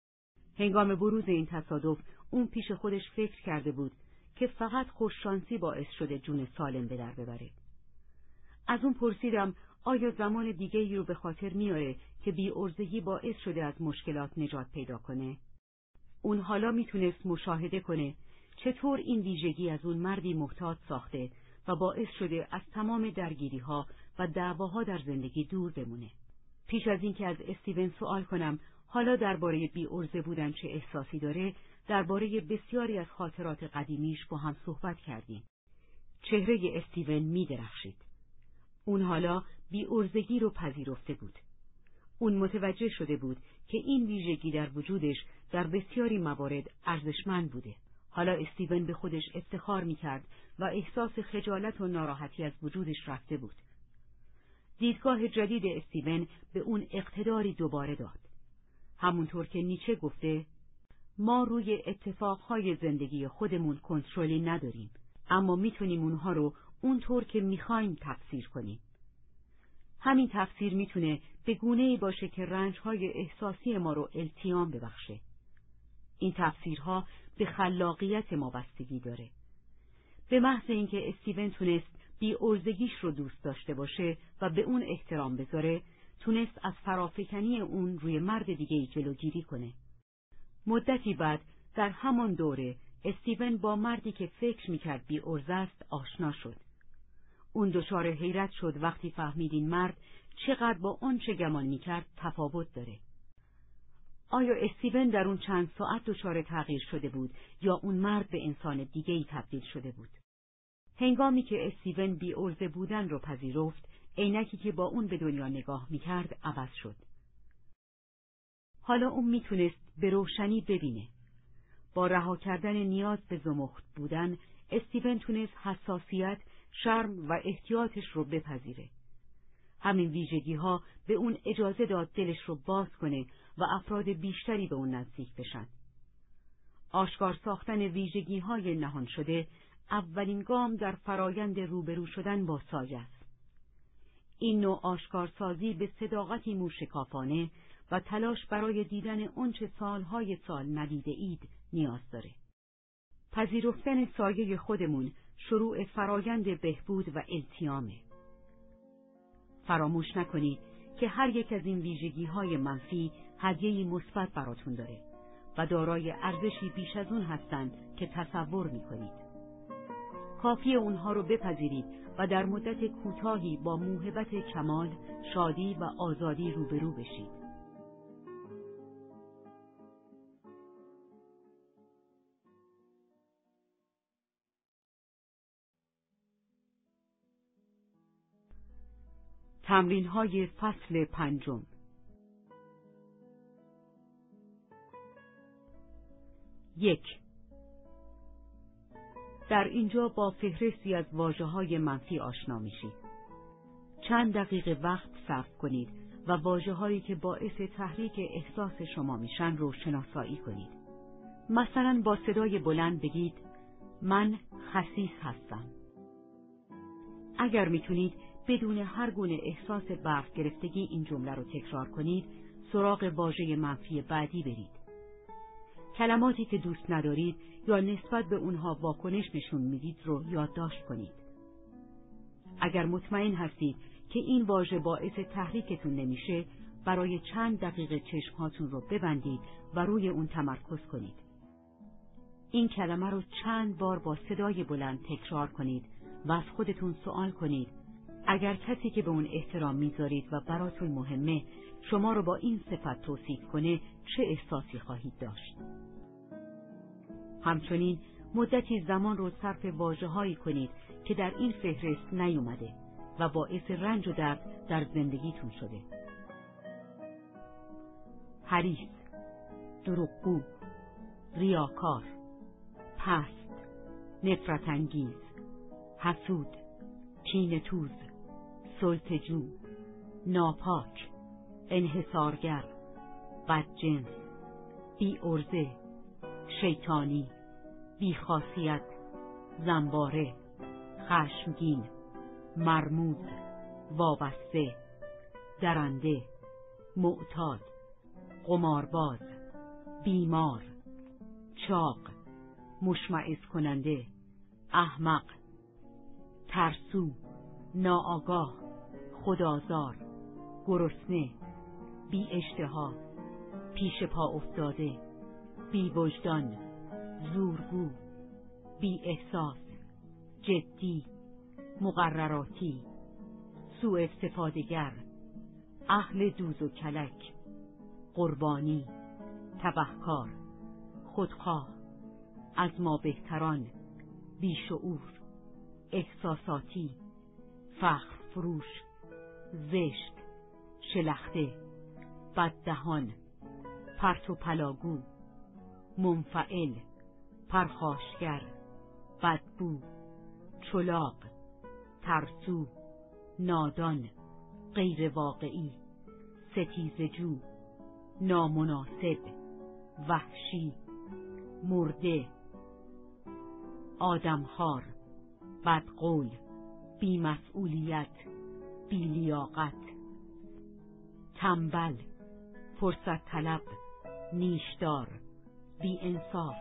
هنگام بروز این تصادف اون پیش خودش فکر کرده بود که فقط خوششانسی باعث شده جون سالم به در ببره. از اون پرسیدم آیا زمان دیگه‌ای رو به خاطر میاره که بی‌عرضگی باعث شده از مشکلات نجات پیدا کنه؟ اون حالا میتونست مشاهده کنه چطور این ویژگی از اون مردی محتاط ساخته و باعث شده از تمام درگیری‌ها و دعواها در زندگی دور بمونه. پیش از اینکه از استیون سوال کنم حالا درباره بی‌عرضه بودن چه احساسی داره، درباره بسیاری از خاطرات قدیمیش با هم صحبت کردیم. چهره استیون می درخشید. اون حالا بی‌عرضگی رو پذیرفته بود. اون متوجه شده بود که این ویژگی در وجودش در بسیاری موارد ارزشمند بوده. حالا استیون به خودش افتخار می‌کرد و احساس خجالت و ناراحتی از وجودش رفته بود. دیدگاه جدید استیون به اون اقتداری دوباره داد. همونطور که نیچه گفته، ما روی اتفاقهای زندگی خودمون کنترلی نداریم، اما میتونیم اونها رو اونطور که میخوایم تفسیر کنیم. همین تفسیر میتونه به گونه‌ای باشه که رنجهای احساسی ما رو التیام ببخشه. این تفسیرها به خلاقیت ما بستگی داره. به محض اینکه استیون تونست بی‌عرضگیش رو دوست داشته باشه و به اون احترام بذاره، تونست از فرافکنی اون روی مرد دیگه‌ای جلوگیری کنه. مدتی بعد در همان دوره استیون با مردی که فکر میکرد بی‌عرضه است آشنا شد. اون دچار حیرت شد وقتی فهمید این مرد چقدر با آنچه گمان میکرد تفاوت داره. آیا استیون در اون چند ساعت دچار تغییر شده بود یا اون مرد به انسان دیگه‌ای تبدیل شده بود؟ هنگامی که استیون بی‌عرضه بودن رو پذیرفت، عینکی که با اون به دنیا نگاه میکرد عوض شد. حالا اون میتونست به روشنی ببینه. با رها کردن نیاز به زمخت بودن، استیون تونست حساسیت، شرم و احتیاطش رو بپذیره. همین ویژگی ها به اون اجازه داد دلش رو باز کنه و افراد بیشتری به اون نزدیک بشن. آشکار ساختن ویژگی های نهان شده اولین گام در فرایند روبرو شدن با سایه است. این نوع آشکارسازی به صداقتی موشکافانه و تلاش برای دیدن آنچه سالهای سال ندیده اید نیاز داره. پذیرفتن سایه خودمون شروع فرایند بهبود و التیامه. فراموش نکنید که هر یک از این ویژگی‌های منفی هدیه‌ای مثبت براتون داره و دارای ارزشی بیش از اون هستند که تصور می‌کنید. کافیه اونها رو بپذیرید و در مدت کوتاهی با موهبت کمال، شادی و آزادی روبرو بشید. تمرین‌های فصل پنجم. یک. در اینجا با فهرستی از واژه‌های منفی آشنا میشید. چند دقیقه وقت صرف کنید و واژه‌هایی که باعث تحریک احساس شما میشن رو شناسایی کنید. مثلا با صدای بلند بگید من خسیس هستم. اگر میتونید بدون هر گونه احساس برق گرفتگی این جمله رو تکرار کنید، سراغ واژه منفی بعدی برید. کلماتی که دوست ندارید یا نسبت به اونها واکنش نشون میدید رو یادداشت کنید. اگر مطمئن هستید که این واژه باعث تحریکتون نمیشه، برای چند دقیقه چشمهاتون رو ببندید و روی اون تمرکز کنید. این کلمه رو چند بار با صدای بلند تکرار کنید و از خودتون سوال کنید اگر کسی که به اون احترام میذارید و براتون مهمه شما رو با این صفت توصیف کنه چه احساسی خواهید داشت. همچنین مدتی زمان رو صرف واژه‌هایی کنید که در این فهرست نیومده و باعث رنج و درد در زندگیتون شده. حریص، دروغگو، ریاکار، پست، نفرت انگیز، حسود، کینه‌توز، سلطه‌جو، ناپاک، انحصارگر، بدجنس، بی‌عرضه، شیطانی، بیخاصیت، زنباره، خشمگین، مرموز، وابسته، درنده، معتاد، قمارباز، بیمار، چاق، مشمئز کننده، احمق، ترسو، ناآگاه، خودآزار، گرسنه، بی اشتها، پیش پا افتاده، بی وجدان، زورگو، بی احساس، جدی، مقرراتی، سوء استفاده‌گر، اهل دوز و کلک، قربانی، تبهکار، خودخواه، از ما بهتران، بیشعور، احساساتی، فخر فروش، زشت، شلخته، بددهان، پرت و پلاگو، منفعل، پرخاشگر، بدبو، چلاق، ترسو، نادان، غیر واقعی، ستیزجو، نامناسب، وحشی، مرده، آدمخوار، بدقول، بی‌مسئولیت، بی‌لیاقت، تنبل، فرصت طلب، نیشدار، بی‌انصاف،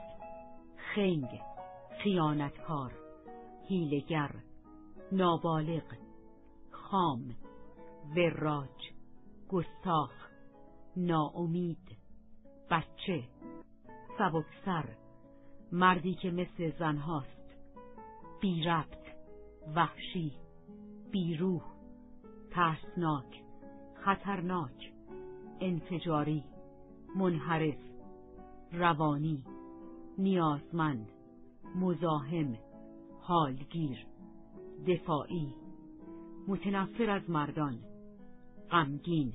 خنگ، خیانتکار، حیله‌گر، نابالغ، خام، وراج، گستاخ، ناامید، بچه، سبکسر، مردی که مثل زنهاست، بی ربط، وحشی، بی روح، ترسناک، خطرناک، انفجاری، منحرف، روانی، نیازمند، مزاحم، حالگیر، دفاعی، متنفر از مردان، غمگین،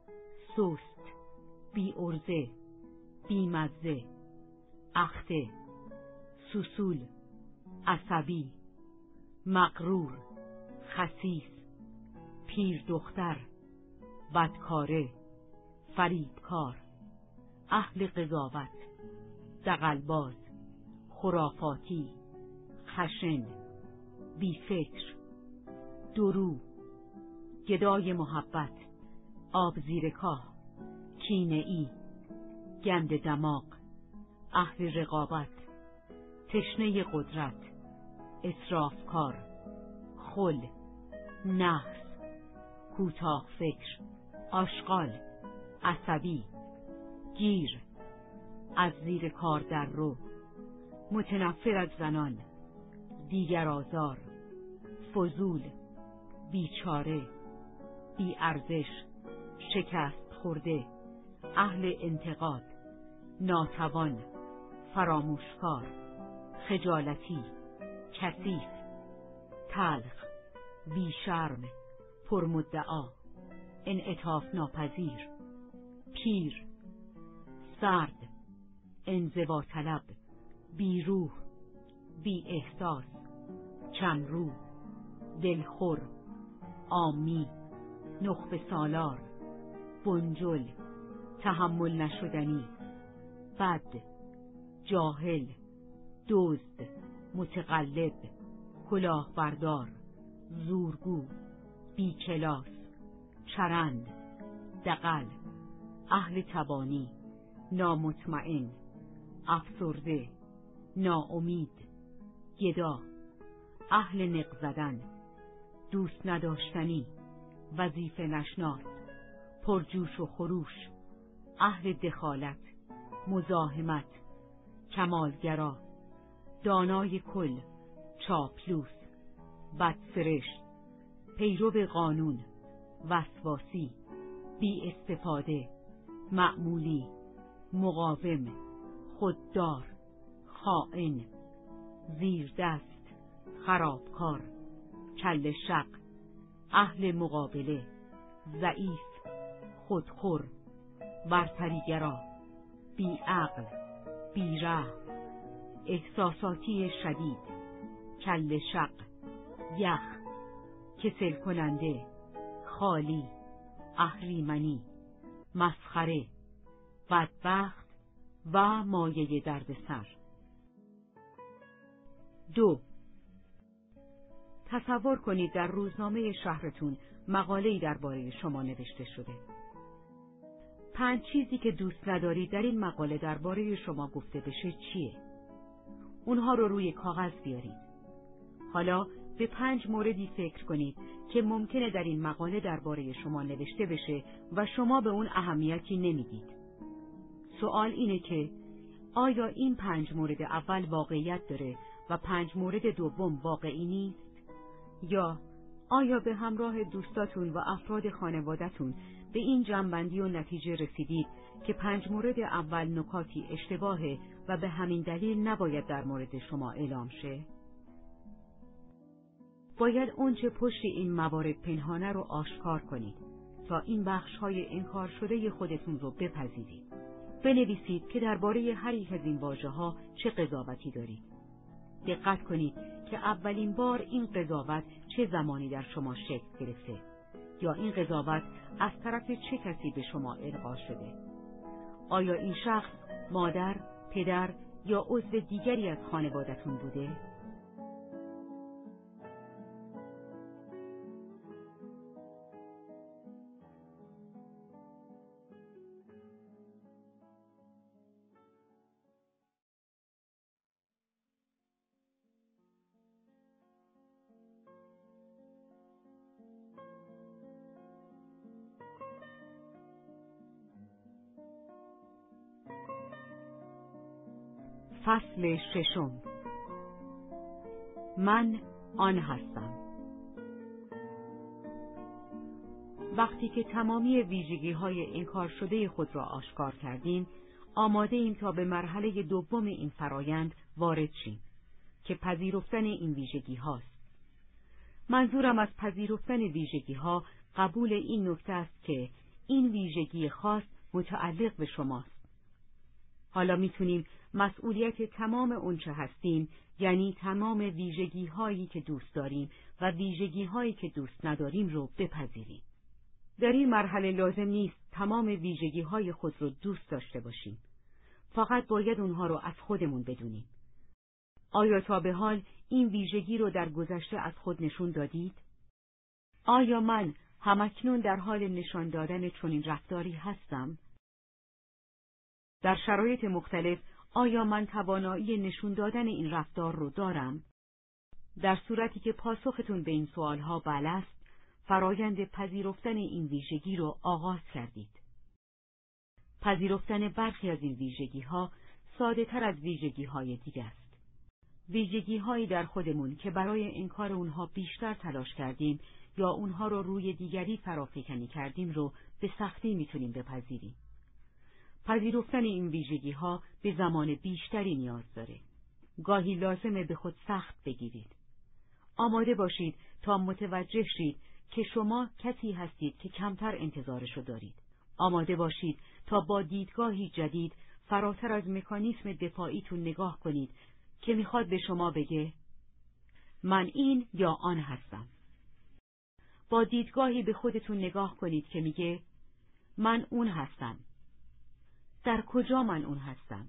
سست، بی ارزه، بی مزه، اخته، سوسول، عصبی، مغرور، خسیس، پیر دختر، بدکاره، فریبکار، اهل قضاوت، دغل‌باز، خرافاتی، خشن، بی‌فکر، درو، گدای محبت، آب زیر کاه، کینه‌ای، گند دماغ، اهل رقابت، تشنه قدرت، اسرافکار، خل، نحس، کوتاه فکر، آشغال، عصبی، گیر، از زیر کار در رو، متنفر از زنان، دیگر آزار، فضول، بیچاره، بی ارزش، شکست خورده، اهل انتقاد، ناتوان، فراموشکار، خجالتی، کثیف، تلخ، بیشرم، پرمدعا، انعطاف ناپذیر، پیر، سرد، انزوا طلب، بی روح، بی احساس، کمرو، دلخور، عامی، نخبه سالار، بنجل، تحمل نشدنی، بد، جاهل، دزد، متقلب، کلاهبردار، زورگو، بیکلاس، چرند، دغل، اهل تبانی، نامطمئن، افسرده، ناامید، گدا، اهل نق زدن، دوست نداشتنی، وظیفه نشناس، پرجوش و خروش، اهل دخالت، مزاحمت، کمالگرا، دانای کل، چاپلوس، بدسرشت، پیرو قانون، وسواسی، بی استفاده، معمولی، مقاوم، خوددار، خائن، زیردست، خرابکار، کله شق، اهل مقابله، ضعیف، خودخور، برتریگرا، بی عقل، بی رحم، احساساتی شدید، کله شق، یخ، کسل کننده، خالی، اهریمنی، مسخره، بدبخت و مایه دردسر. دو. تصور کنید در روزنامه شهرتون مقاله‌ای درباره شما نوشته شده. پنج چیزی که دوست ندارید در این مقاله درباره شما گفته بشه چیه؟ اونها رو روی کاغذ بیارید. حالا به پنج موردی فکر کنید که ممکنه در این مقاله درباره شما نوشته بشه و شما به اون اهمیتی نمیدید. سوال اینه که آیا این پنج مورد اول واقعیت داره و پنج مورد دوم واقعی نیست؟ یا آیا به همراه دوستاتون و افراد خانوادتون به این جمع‌بندی و نتیجه رسیدید که پنج مورد اول نکاتی اشتباهه و به همین دلیل نباید در مورد شما اعلام شه؟ باید اونچه پشت این موارد پنهانه رو آشکار کنید تا این بخش‌های انکار شده خودتون رو بپذیرید. بنویسید که درباره هر یک از این واژه‌ها چه قضاوتی دارید. دقت کنید که اولین بار این قضاوت چه زمانی در شما شکل گرفته یا این قضاوت از طرف چه کسی به شما القا شده. آیا این شخص مادر، پدر یا عضو دیگری از خانوادتون بوده؟ فصل ششم. من آن هستم. وقتی که تمامی ویژگی‌های انکار شده خود را آشکار کردیم، آماده ایم تا به مرحله دوم این فرایند وارد شیم که پذیرفتن این ویژگی هاست. منظورم از پذیرفتن ویژگی ها قبول این نکته است که این ویژگی خاص متعلق به شماست. حالا میتونیم مسئولیت تمام اونچه هستیم، یعنی تمام ویژگی هایی که دوست داریم و ویژگی هایی که دوست نداریم رو بپذیریم. در این مرحله لازم نیست تمام ویژگی های خود رو دوست داشته باشیم. فقط باید اونها رو از خودمون بدونیم. آیا تا به حال این ویژگی رو در گذشته از خود نشون دادید؟ آیا من همکنون در حال نشان دادن چنین رفتاری هستم؟ در شرایط مختلف آیا من توانایی نشون دادن این رفتار رو دارم؟ در صورتی که پاسختون به این سوالها بله است، فرایند پذیرفتن این ویژگی رو آغاز کردید. پذیرفتن برخی از این ویژگی ها ساده تر از ویژگی های دیگه است. ویژگی هایی در خودمون که برای انکار اونها بیشتر تلاش کردیم یا اونها رو روی دیگری فرافکنی کردیم رو به سختی میتونیم بپذیریم. پذیرفتن این ویژگی ها به زمان بیشتری نیاز داره. گاهی لازمه به خود سخت بگیرید. آماده باشید تا متوجه شید که شما کسی هستید که کمتر انتظارشو دارید. آماده باشید تا با دیدگاهی جدید فراتر از مکانیسم دفاعیتون نگاه کنید که میخواد به شما بگه من این یا آن هستم. با دیدگاهی به خودتون نگاه کنید که میگه من اون هستم. در کجا من اون هستم؟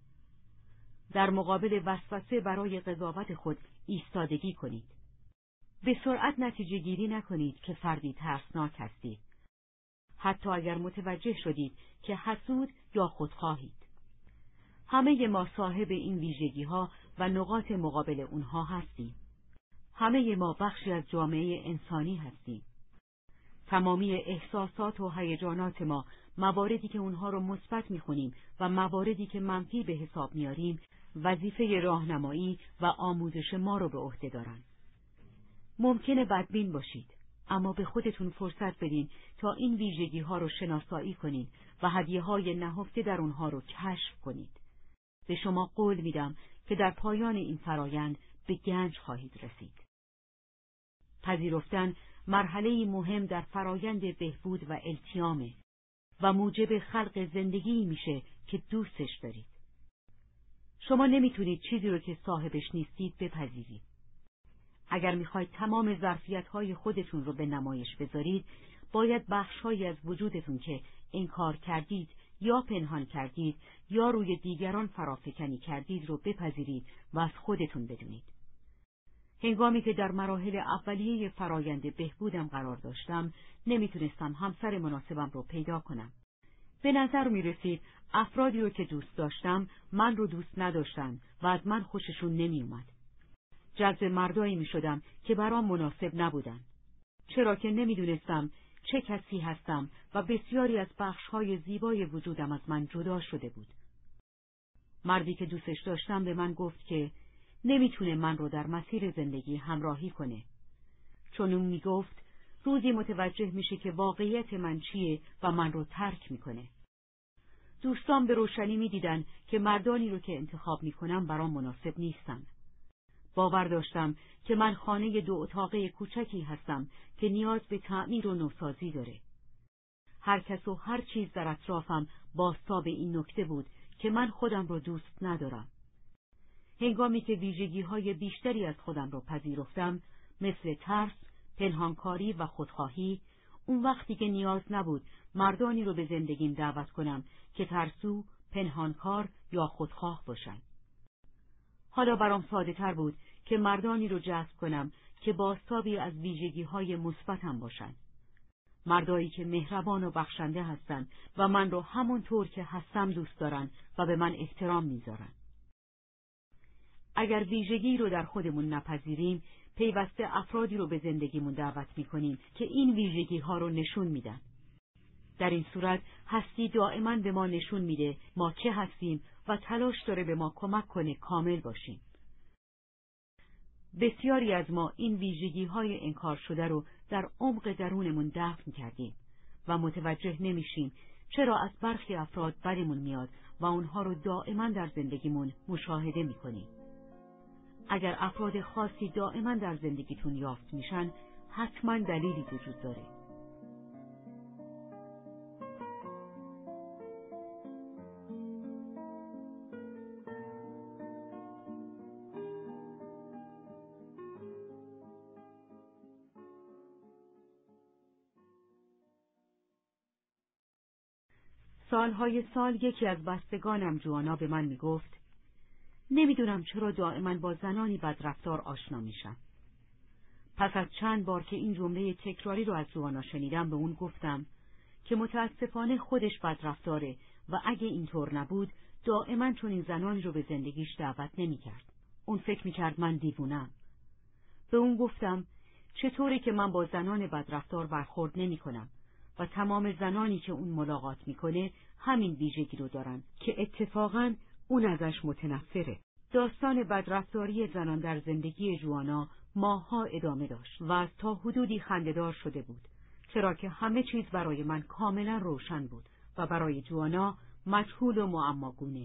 در مقابل وسوسه برای قضاوت خود ایستادگی کنید. به سرعت نتیجه گیری نکنید که فردی ترسناک هستید، حتی اگر متوجه شدید که حسود یا خودخواهید. همه ما صاحب این ویژگی ها و نقاط مقابل اونها هستیم. همه ما بخشی از جامعه انسانی هستیم. تمامی احساسات و هیجانات ما، مواردی که اونها رو مثبت میخونیم و مواردی که منفی به حساب میاریم، وظیفه راهنمایی و آموزش ما رو به عهده دارن. ممکنه بدبین باشید، اما به خودتون فرصت بدین تا این ویژگی ها رو شناسایی کنید و هدیه های نهفته در اونها رو کشف کنید. به شما قول میدم که در پایان این فرایند به گنج خواهید رسید. پذیرفتن مرحله‌ای مهم در فرایند بهبود و التیامه و موجب خلق زندگی میشه که دوستش دارید. شما نمیتونید چیزی رو که صاحبش نیستید بپذیرید. اگر میخواید تمام ظرفیت‌های خودتون رو به نمایش بذارید، باید بخش‌هایی از وجودتون که انکار کردید یا پنهان کردید یا روی دیگران فرافکنی کردید رو بپذیرید و از خودتون بدونید. هنگامی که در مراحل اولیه فرایند بهبودم قرار داشتم، نمیتونستم همسر مناسبم رو پیدا کنم. به نظر می رسید افرادی رو که دوست داشتم من رو دوست نداشتن و از من خوششون نمی اومد. جذب مردایی می شدم که برام مناسب نبودن. چرا که نمی دونستم چه کسی هستم و بسیاری از بخش‌های زیبای وجودم از من جدا شده بود. مردی که دوستش داشتم به من گفت که نمیتونه من رو در مسیر زندگی همراهی کنه. چون اون میگفت روزی متوجه میشه که واقعیت من چیه و من رو ترک میکنه. دوستان به روشنی میدیدن که مردانی رو که انتخاب میکنم برام مناسب نیستن. باور داشتم که من خانه دو اتاقه کوچکی هستم که نیاز به تعمیر و نوسازی داره. هر کس و هر چیز در اطرافم بازتاب این نکته بود که من خودم رو دوست ندارم. هنگامی که ویژگی‌های بیشتری از خودم رو پذیرفتم، مثل ترس، پنهانکاری و خودخواهی، اون وقتی که نیاز نبود مردانی رو به زندگیم دعوت کنم که ترسو، پنهانکار یا خودخواه باشن. حالا برام ساده تر بود که مردانی رو جذب کنم که بازتابی از ویژگی‌های مثبتم باشن. مردایی که مهربان و بخشنده هستن و من رو همونطور که هستم دوست دارن و به من احترام میذارن. اگر ویژگی رو در خودمون نپذیریم، پیوسته افرادی رو به زندگیمون دعوت میکنیم که این ویژگی ها رو نشون میدن. در این صورت هستی دائما به ما نشون میده ما چه هستیم و تلاش داره به ما کمک کنه کامل باشیم. بسیاری از ما این ویژگی های انکار شده رو در عمق درونمون دفن کردیم و متوجه نمیشیم چرا از برخی افراد بدمون میاد و اونها رو دائما در زندگیمون مشاهده میکنیم. اگر افراد خاصی دائما در زندگیتون یافت میشن، حتما دلیلی وجود داره. سالهای سال یکی از بستگانم جوانا به من میگفت نمیدونم چرا دائما با زنانی بدرفتار آشنا میشم. پس از چند بار که این جمله تکراری رو از جوانا شنیدم به اون گفتم که متاسفانه خودش بدرفتاره و اگه اینطور نبود دائما چون این زنانی رو به زندگیش دعوت نمیکرد. اون فکر میکرد من دیوونم. به اون گفتم چطوری که من با زنان بدرفتار برخورد نمیکنم و تمام زنانی که اون ملاقات میکنه همین ویژگی رو دارن که اتفاقاً اون ازش متنفره. داستان بدرفتاری زنان در زندگی جوانا ماه‌ها ادامه داشت و از تا حدودی خنده‌دار شده بود، چرا که همه چیز برای من کاملا روشن بود و برای جوانا مجهول و معماگونه.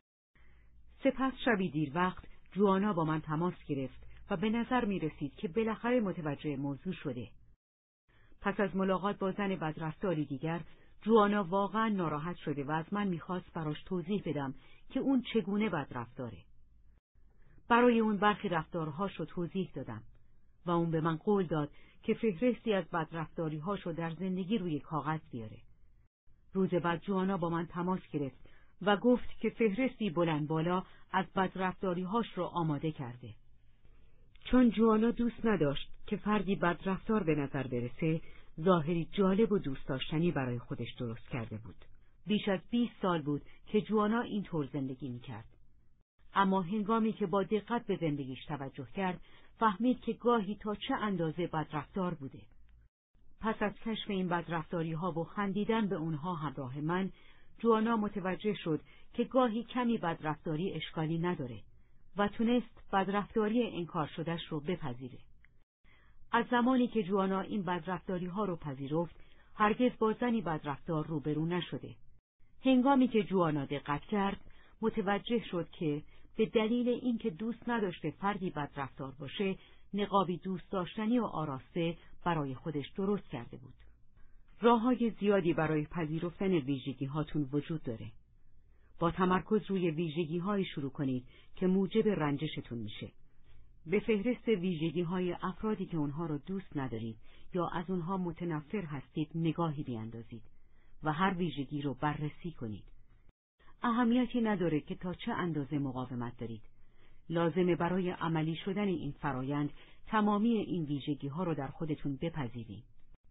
سپس شبی دیر وقت جوانا با من تماس گرفت و به نظر می رسید که بالاخره متوجه موضوع شده. پس از ملاقات با زن بدرفتاری دیگر، جوانا واقعا ناراحت شده و از من میخواست براش توضیح بدم که اون چگونه بدرفتاره. برای اون برخی رفتارهاشو توضیح دادم و اون به من قول داد که فهرستی از بدرفتاریهاشو در زندگی روی کاغذ بیاره. روز بعد جوانا با من تماس گرفت و گفت که فهرستی بلند بالا از بدرفتاریهاش رو آماده کرده. چون جوانا دوست نداشت که فردی بدرفتار به نظر برسه، ظاهری جالب و دوست داشتنی برای خودش درست کرده بود. بیش از بیست سال بود که جوانا اینطور زندگی میکرد. اما هنگامی که با دقت به زندگیش توجه کرد، فهمید که گاهی تا چه اندازه بدرفتار بوده. پس از کشف این بدرفتاری ها و خندیدن به اونها همراه من، جوانا متوجه شد که گاهی کمی بدرفتاری اشکالی نداره و تونست بدرفتاری انکار شدهش رو بپذیره. از زمانی که جوانا این بدرفتاری ها رو پذیرفت، هرگز با زنی بدرفتار روبرو نشده. هنگامی که جوانا دقت کرد، متوجه شد که به دلیل اینکه دوست نداشته فردی بدرفتار باشه، نقابی دوست داشتنی و آراسته برای خودش درست کرده بود. راه‌های زیادی برای پذیرفتن ویژگی هاتون وجود داره. با تمرکز روی ویژگی های شروع کنید که موجب رنجشتون میشه. به فهرست ویژگی های افرادی که اونها رو دوست ندارید یا از اونها متنفر هستید نگاهی بیاندازید و هر ویژگی رو بررسی کنید. اهمیتی نداره که تا چه اندازه مقاومت دارید. لازمه برای عملی شدن این فرایند تمامی این ویژگی ها رو در خودتون بپذیرید.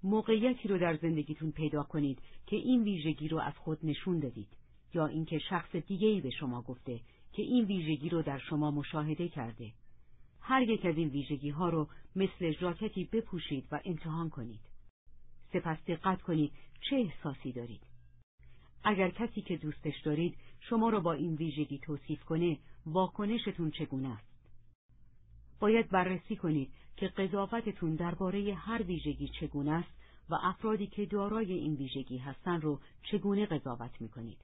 موقعیتی رو در زندگیتون پیدا کنید که این ویژگی رو از خود نشون دادید، یا اینکه شخص دیگه‌ای به شما گفته که این ویژگی رو در شما مشاهده کرده. هر یک از این ویژگی‌ها رو مثل ژاکتی بپوشید و امتحان کنید. سپس دقت کنید چه احساسی دارید. اگر کسی که دوستش دارید شما رو با این ویژگی توصیف کنه، واکنشتون چگونه است؟ باید بررسی کنید که قضاوتتون درباره هر ویژگی چگونه است و افرادی که دارای این ویژگی هستن رو چگونه قضاوت می‌کنید.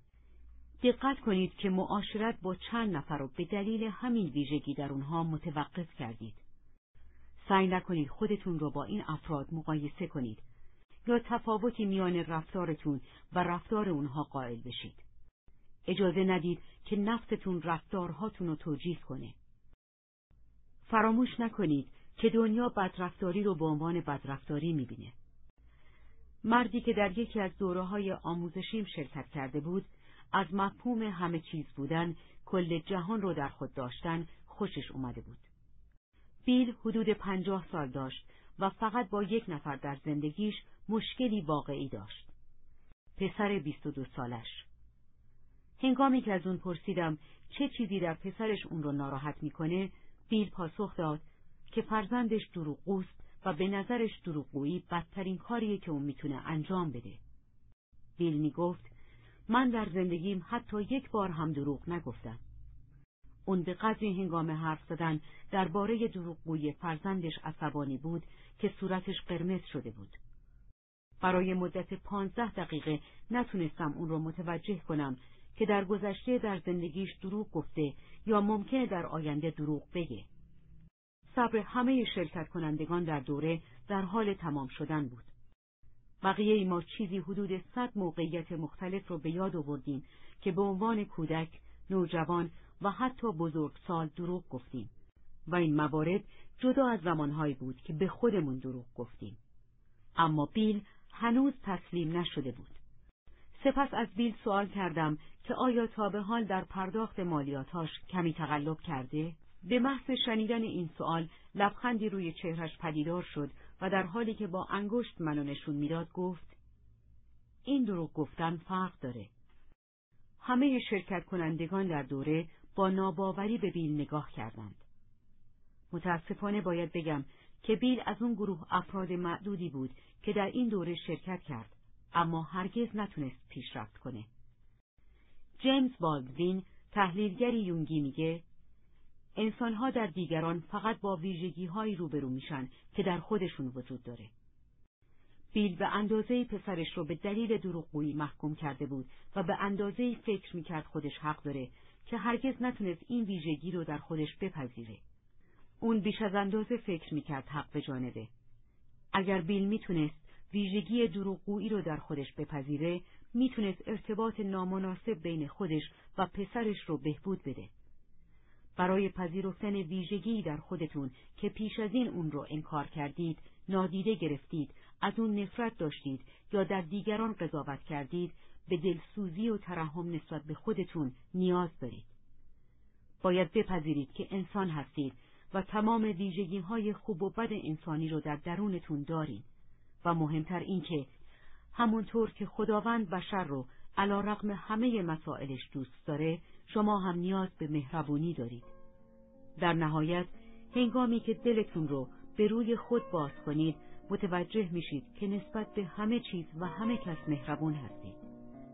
دقت کنید که معاشرت با چند نفر رو به دلیل همین ویژگی در اونها متوقف کردید. سعی نکنید خودتون رو با این افراد مقایسه کنید یا تفاوتی میان رفتارتون و رفتار اونها قائل بشید. اجازه ندید که نفستون رفتارهاتون رو توجیه کنه. فراموش نکنید که دنیا بدرفتاری رو به عنوان بدرفتاری میبینه. مردی که در یکی از دوره‌های آموزشیم شرکت کرده بود، از مفهوم همه چیز بودن، کل جهان رو در خود داشتن، خوشش اومده بود. بیل حدود پنجاه سال داشت و فقط با یک نفر در زندگیش مشکلی واقعی داشت. پسر بیست و دو سالش. هنگامی که از اون پرسیدم چه چیزی در پسرش اون رو ناراحت میکنه، بیل پاسخ داد که فرزندش دروغگوست و به نظرش دروغگویی بدترین کاریه که اون میتونه انجام بده. بیل میگفت من در زندگیم حتی یک بار هم دروغ نگفتم. اون به قدری هنگام حرف زدن درباره دروغگویی فرزندش عصبانی بود که صورتش قرمز شده بود. برای مدت پانزده دقیقه نتونستم اون رو متوجه کنم که در گذشته در زندگیش دروغ گفته یا ممکنه در آینده دروغ بگه. صبر همه شرکت کنندگان در دوره در حال تمام شدن بود. بقیه ای ما چیزی حدود صد موقعیت مختلف رو به یاد آوردیم که به عنوان کودک، نوجوان و حتی بزرگسال دروغ گفتیم و این موارد جدا از زمانهایی بود که به خودمون دروغ گفتیم. اما بیل هنوز تسلیم نشده بود. سپس از بیل سوال کردم که آیا تا به حال در پرداخت مالیاتاش کمی تقلب کرده؟ به محض شنیدن این سوال لبخندی روی چهرش پدیدار شد و در حالی که با انگشت منو نشون میداد گفت این دروغ گفتن فرق داره. همه شرکت کنندگان در دوره با ناباوری به بیل نگاه کردند. متاسفانه باید بگم که بیل از اون گروه افراد معدودی بود که در این دوره شرکت کرد، اما هرگز نتونست پیشرفت کنه. جیمز بالدوین، تحلیلگری یونگی، میگه انسانها در دیگران فقط با ویژگی‌هایی روبرو میشن که در خودشون وجود داره. بیل به اندازه‌ای پسرش رو به دلیل دروغگویی محکوم کرده بود و به اندازه‌ای فکر میکرد خودش حق داره که هرگز نتونست این ویژگی رو در خودش بپذیره. اون بیش از اندازه فکر میکرد حق به جانبه. اگر بیل میتونست ویژگی دروغگویی رو در خودش بپذیره، میتونست ارتباط نامناسب بین خودش و پسرش رو بهبود بده. برای پذیرفتن ویژگی در خودتون که پیش از این اون رو انکار کردید، نادیده گرفتید، از اون نفرت داشتید یا در دیگران قضاوت کردید، به دلسوزی و ترحم نسبت به خودتون نیاز دارید. باید بپذیرید که انسان هستید و تمام ویژگی‌های خوب و بد انسانی رو در درونتون دارید و مهمتر این که همونطور که خداوند بشر رو علی‌رغم همه مسائلش دوست داره، شما هم نیاز به مهربونی دارید. در نهایت، هنگامی که دلتون رو به روی خود باز کنید، متوجه میشید که نسبت به همه چیز و همه کس مهربون هستید.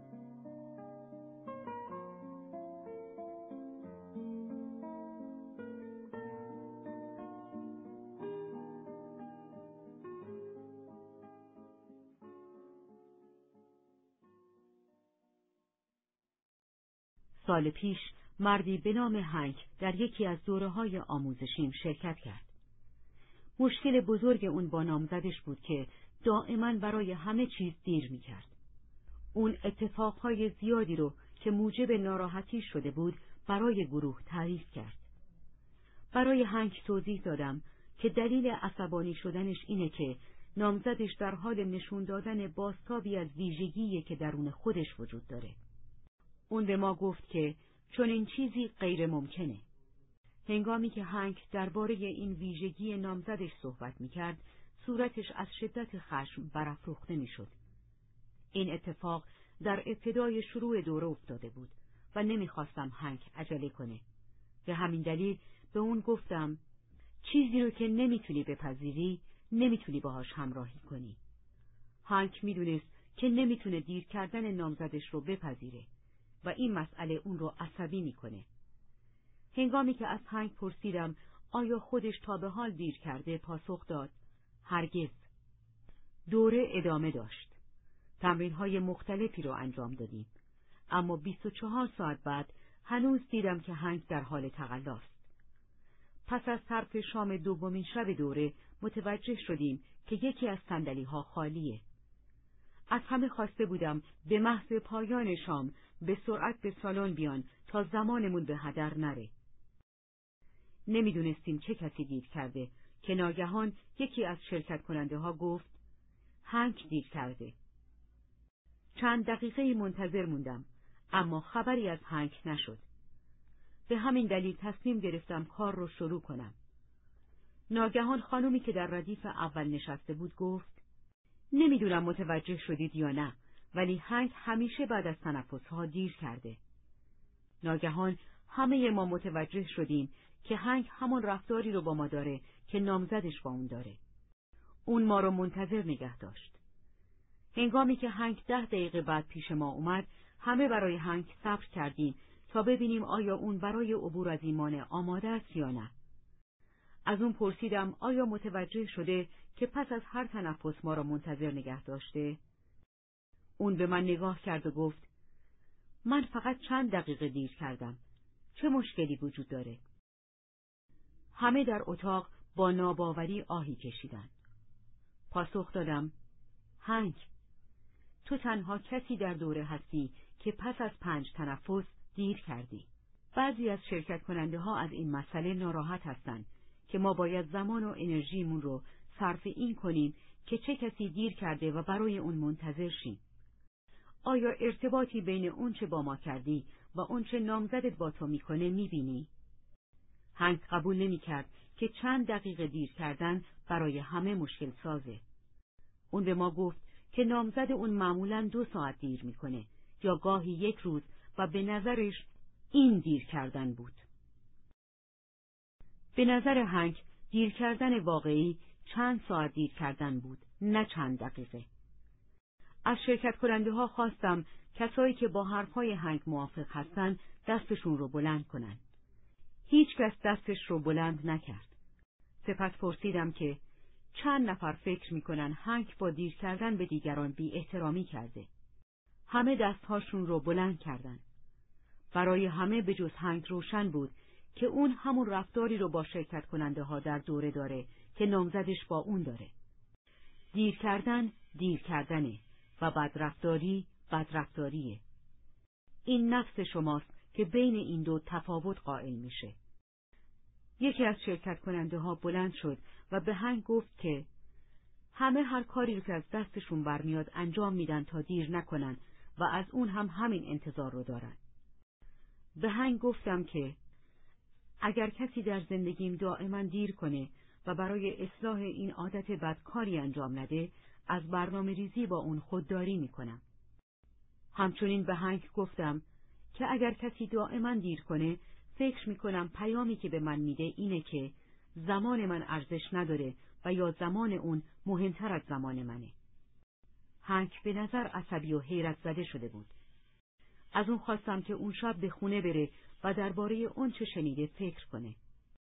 سال پیش مردی به نام هنگ در یکی از دوره‌های آموزشیم شرکت کرد. مشکل بزرگ اون با نامزدش بود که دائما برای همه چیز دیر می‌کرد. اون اتفاقهای زیادی رو که موجب ناراحتی شده بود برای گروه تعریف کرد. برای هنگ توضیح دادم که دلیل عصبانی شدنش اینه که نامزدش در حال نشون دادن بازتابی از ویژگیه که درون خودش وجود داره. اون به ما گفت که چون این چیزی غیر ممکنه. هنگامی که هنگ درباره این ویژگی نامزدش صحبت میکرد، صورتش از شدت خشم برافروخته میشد. این اتفاق در ابتدای شروع دوره افتاده بود و نمیخواستم هنگ عجله کنه. به همین دلیل به اون گفتم چیزی رو که نمیتونی بپذیری نمیتونی باهاش همراهی کنی. هنگ میدونست که نمیتونه دیر کردن نامزدش رو بپذیره و این مسئله اون رو عصبی میکنه. هنگامی که از هنگ پرسیدم آیا خودش تا به حال دیر کرده، پاسخ داد هرگز. دوره ادامه داشت. تمرین‌های مختلفی رو انجام دادیم، اما بیست و چهار ساعت بعد هنوز دیدم که هنگ در حال تقلاست. پس از صرف شام دومین شب دوره متوجه شدیم که یکی از صندلی‌ها خالیه. از همه خواسته بودم به محض پایان شام به سرعت به سالن بیان تا زمانمون به هدر نره. نمیدونستیم چه کسی دیر کرده که ناگهان یکی از شرکت کننده ها گفت هنگ دیر کرده. چند دقیقه منتظر موندم، اما خبری از هنگ نشد. به همین دلیل تصمیم گرفتم کار رو شروع کنم. ناگهان خانومی که در ردیف اول نشسته بود گفت نمیدونم متوجه شدید یا نه، ولی هنگ همیشه بعد از تنفس‌ها دیر کرده. ناگهان همه ما متوجه شدیم که هنگ همون رفتاری رو با ما داره که نامزدش با اون داره. اون ما رو منتظر نگه داشت. هنگامی که هنگ ده دقیقه بعد پیش ما اومد، همه برای هنگ صبر کردیم تا ببینیم آیا اون برای عبور از این مانع آماده است یا نه. از اون پرسیدم آیا متوجه شده که پس از هر تنفس ما را منتظر نگه داشته؟ اون به من نگاه کرد و گفت من فقط چند دقیقه دیر کردم. چه مشکلی وجود داره؟ همه در اتاق با ناباوری آهی کشیدند. پاسخ دادم هنگ، تو تنها کسی در دوره هستی که پس از پنج تنفس دیر کردی. بعضی از شرکت کننده ها از این مسئله ناراحت هستند که ما باید زمان و انرژیمون رو صرف این کنیم که چه کسی دیر کرده و برای اون منتظر شیم. آیا ارتباطی بین اون چه با ما کردی و اون چه نامزدت با تو میکنه میبینی؟ هنگ قبول نمیکرد که چند دقیقه دیر کردن برای همه مشکل سازه. اون به ما گفت که نامزد اون معمولاً دو ساعت دیر میکنه یا گاهی یک روز و به نظرش این دیر کردن بود. به نظر هنگ دیر کردن واقعی چند ساعت دیر کردن بود، نه چند دقیقه. از شرکت کننده ها خواستم کسایی که با حرفهای هنگ موافق هستن دستشون رو بلند کنن. هیچ کس دستش رو بلند نکرد. سپس پرسیدم که چند نفر فکر میکنن هنگ با دیر کردن به دیگران بی احترامی کرده. همه دستهاشون رو بلند کردن. برای همه به جز هنگ روشن بود که اون همون رفتاری رو با شرکت کننده ها در دوره داره که نامزدش با اون داره. دیر کردن دیر کردنه و بدرفتاری بدرفتاریه. این نفس شماست که بین این دو تفاوت قائل میشه. یکی از شرکت کننده ها بلند شد و به هنگ گفت که همه هر کاری رو که از دستشون برمیاد انجام میدن تا دیر نکنن و از اون هم همین انتظار رو دارن. به هنگ گفتم که اگر کسی در زندگیم دائما دیر کنه و برای اصلاح این عادت بد کاری انجام نده، از برنامه ریزی با اون خودداری میکنم. همچنین به هنگ گفتم که اگر کسی دائما دیر کنه، فکر میکنم پیامی که به من میده اینه که زمان من ارزش نداره و یا زمان اون مهمتر از زمان منه. هنگ به نظر عصبی و حیرت زده شده بود. از اون خواستم که اون شب به خونه بره و درباره اون چه شنیده فکر کنه.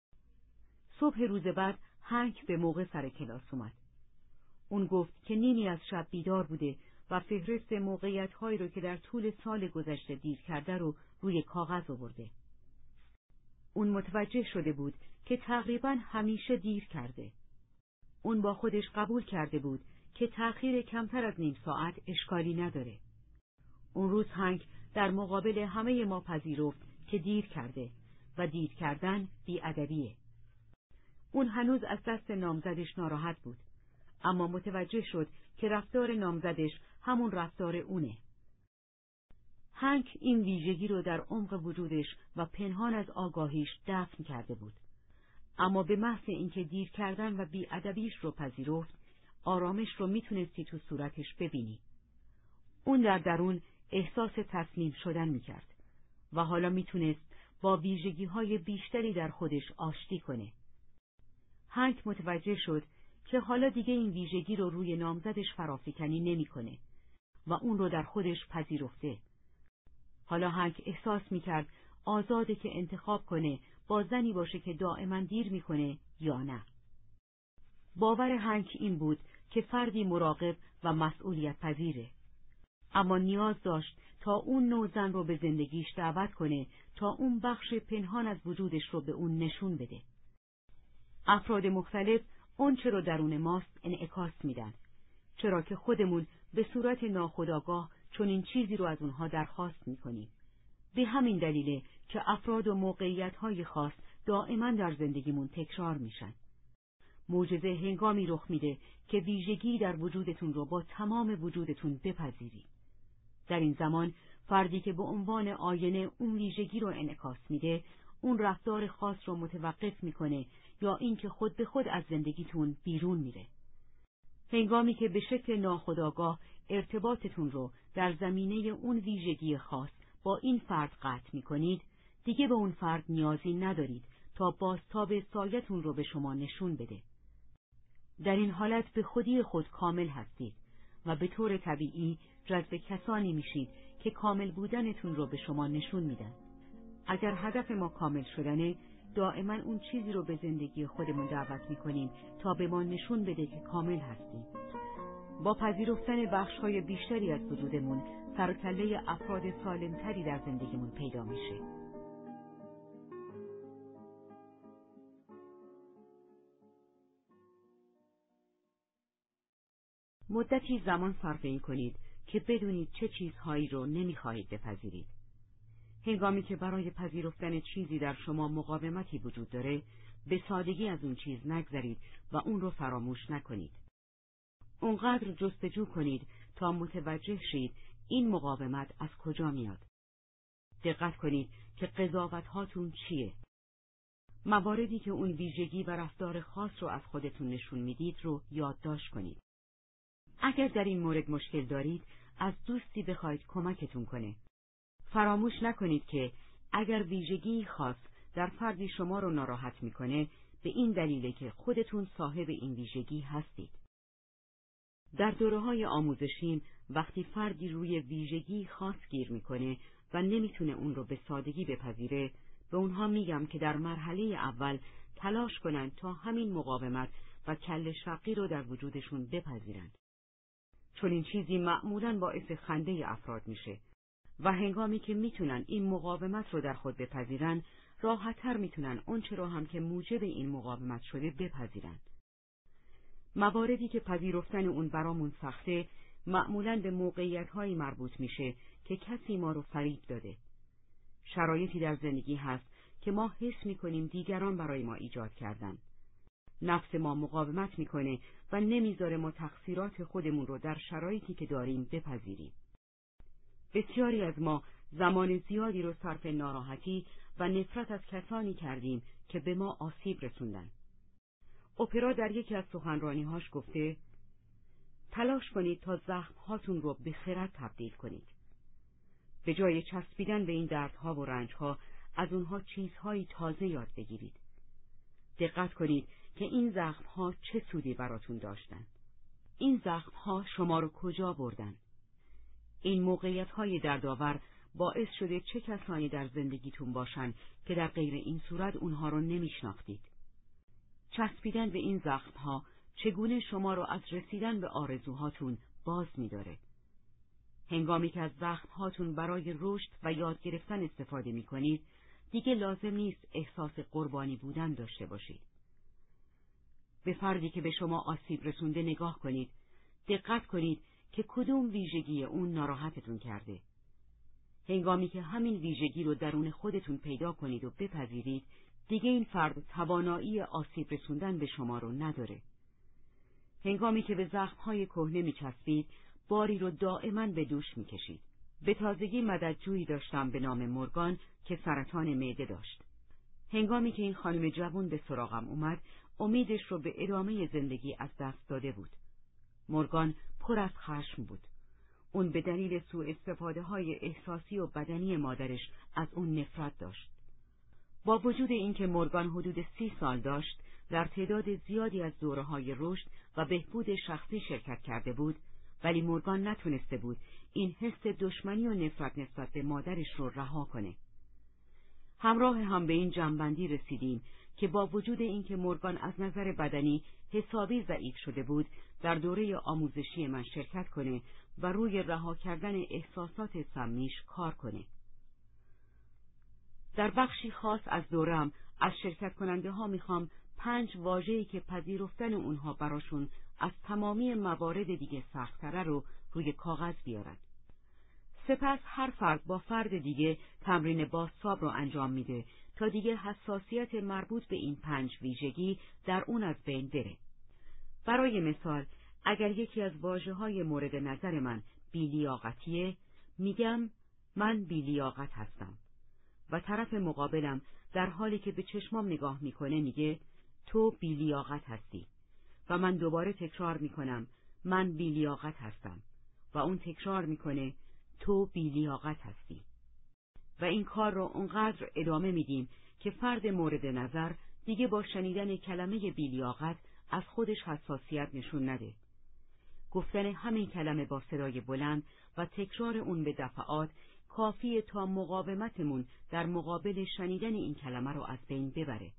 صبح روز بعد هنگ به موقع سر کلاس اومد. اون گفت که نیمی از شب بیدار بوده و فهرست موقعیت‌هایی رو که در طول سال گذشته دیر کرده رو روی کاغذ آورده. اون متوجه شده بود که تقریباً همیشه دیر کرده. اون با خودش قبول کرده بود که تأخیر کمتر از نیم ساعت اشکالی نداره. اون روز هنگ در مقابل همه ما پذیرفت که دیر کرده و دیر کردن بی‌ادبیه. اون هنوز از دست نامزدش ناراحت بود، اما متوجه شد که رفتار نامزدش همون رفتار اونه. هنگ این ویژگی رو در عمق وجودش و پنهان از آگاهیش دفن کرده بود، اما به محض اینکه دیر کردن و بی‌ادبیش رو پذیرفت، آرامش رو میتونستی تو صورتش ببینی. اون در درون احساس تسلیم شدن میکرد و حالا میتونست با ویژگی‌های بیشتری در خودش آشتی کنه. هنگ متوجه شد که حالا دیگه این ویژگی رو روی نامزدش فرافکنی نمیکنه و اون رو در خودش پذیرفته. حالا هنگ احساس میکرد آزاده که انتخاب کنه با زنی باشه که دائما دیر میکنه یا نه. باور هنگ این بود که فردی مراقب و مسئولیت پذیره، اما نیاز داشت تا اون نوع زن رو به زندگیش دعوت کنه تا اون بخش پنهان از وجودش رو به اون نشون بده. افراد مختلف اون چه رو درون ماست انعکاس میدن، چرا که خودمون به صورت ناخودآگاه چون این چیزی رو از اونها درخواست میکنیم. به همین دلیله که افراد و موقعیت‌های خاص دائما در زندگیمون تکرار میشن. معجزه هنگامی رخ میده که ویژگی در وجودتون رو با تمام وجودتون بپذیری. در این زمان فردی که به عنوان آینه اون ویژگی رو انعکاس میده، اون رفتار خاص رو متوقف میکنه یا اینکه خود به خود از زندگیتون بیرون میره. هنگامی که به شکل ناخودآگاه ارتباطتون رو در زمینه اون ویژگی خاص با این فرد قطع میکنید، دیگه به اون فرد نیازی ندارید تا بازتاب سایتون رو به شما نشون بده. در این حالت به خودی خود کامل هستید و به طور طبیعی جذب کسانی میشید که کامل بودنتون رو به شما نشون میدن. اگر هدف ما کامل شدنه، دائما اون چیزی رو به زندگی خودمون دعوت میکنیم تا به ما نشون بده که کامل هستیم. با پذیرفتن بخش‌های بیشتری از وجودمون، سر و کله افراد سالمتری در زندگیمون پیدا میشه. مدتی زمان صرف این کنید که بدونید چه چیزهایی رو نمیخواهید بپذیرید. هنگامی که برای پذیرفتن چیزی در شما مقاومتی وجود داره، به سادگی از اون چیز نگذرید و اون رو فراموش نکنید. اونقدر جستجو کنید تا متوجه شید این مقاومت از کجا میاد. دقت کنید که قضاوت هاتون چیه. مواردی که اون ویژگی و رفتار خاص رو از خودتون نشون میدید رو یادداشت کنید. اگر در این مورد مشکل دارید، از دوستی بخواید کمکتون کنه. فراموش نکنید که اگر ویژگی خاص در فردی شما رو ناراحت میکنه، به این دلیله که خودتون صاحب این ویژگی هستید. در دوره‌های آموزشیم وقتی فردی روی ویژگی خاص گیر میکنه و نمیتونه اون رو به سادگی بپذیره، به اونها میگم که در مرحله اول تلاش کنن تا همین مقاومت و کله شقی رو در وجودشون بپذیرن. چون این چیزی معمولاً باعث خنده افراد میشه و هنگامی که میتونن این مقاومت رو در خود بپذیرن، راحت‌تر میتونن اون چه رو هم که موجب این مقاومت شده بپذیرن. مواردی که پذیرفتن اون برامون سخته، معمولاً به موقعیت‌هایی مربوط میشه که کسی ما رو فریب داده. شرایطی در زندگی هست که ما حس میکنیم دیگران برای ما ایجاد کردن. نفس ما مقاومت میکنه و نمیذاره ما تقصیرات خودمون رو در شرایطی که داریم بپذیریم. بسیاری از ما زمان زیادی رو صرف ناراحتی و نفرت از کسانی کردیم که به ما آسیب رسوندن. اپرا در یکی از سخنرانی‌هاش گفته: تلاش کنید تا زخم‌هاتون رو به خرد تبدیل کنید. به جای چسبیدن به این دردها و رنجها، از اونها چیزهای تازه یاد بگیرید. دقت کنید که این زخم‌ها چه سودی براتون داشتن. این زخم‌ها شما رو کجا بردن؟ این موقعیت‌های دردآور باعث شده چه کسانی در زندگیتون باشن که در غیر این صورت اونها رو نمیشناختید. چسبیدن به این زخم‌ها چگونه شما رو از رسیدن به آرزوهاتون باز می‌داره. هنگامی که از زخم‌هاتون برای رشد و یاد گرفتن استفاده می‌کنید، دیگه لازم نیست احساس قربانی بودن داشته باشید. به فردی که به شما آسیب رسونده نگاه کنید. دقت کنید که کدوم ویژگی اون ناراحتتون کرده. هنگامی که همین ویژگی رو درون خودتون پیدا کنید و بپذیرید، دیگه این فرد توانایی آسیب رسوندن به شما رو نداره. هنگامی که به زخم‌های کهنه می‌چسبید، باری رو دائما به دوش می‌کشید. به تازگی مددجویی داشتم به نام مورگان که سرطان معده داشت. هنگامی که این خانم جوان به سراغم اومد، امیدش رو به ادامه زندگی از دست داده بود. مورگان پر از خشم بود. اون به دلیل سوء استفاده های احساسی و بدنی مادرش از اون نفرت داشت. با وجود اینکه مورگان حدود سی سال داشت، در تعداد زیادی از دوره‌های رشد و بهبود شخصی شرکت کرده بود، ولی مورگان نتونسته بود این حس دشمنی و نفرت نسبت به مادرش رو رها کنه. همراه هم به این جمع‌بندی رسیدیم که با وجود اینکه مورگان از نظر بدنی حسابی ضعیف شده بود، در دوره آموزشی من شرکت کنه و روی رها کردن احساسات سمیش کار کنه. در بخشی خاص از دورم از شرکت کننده ها میخوام پنج واژه‌ای که پذیرفتن اونها براشون از تمامی موارد دیگه سخت‌تره رو روی کاغذ بیارن. سپس هر فرد با فرد دیگه تمرین بازتاب رو انجام میده تا دیگه حساسیت مربوط به این پنج ویژگی در اون از بین بره. برای مثال، اگر یکی از واژه‌های مورد نظر من بی‌لیاقتیه، میگم من بی‌لیاقت هستم و طرف مقابلم در حالی که به چشمام نگاه میکنه میگه تو بی‌لیاقت هستی و من دوباره تکرار میکنم من بی‌لیاقت هستم و اون تکرار میکنه تو بی‌لیاقت هستی و این کار رو اونقدر ادامه میدیم که فرد مورد نظر دیگه با شنیدن کلمه بی‌لیاقت از خودش حساسیت نشون نده. گفتن همین کلمه با صدای بلند و تکرار اون به دفعات کافیه تا مقاومتمون در مقابل شنیدن این کلمه رو از بین ببره.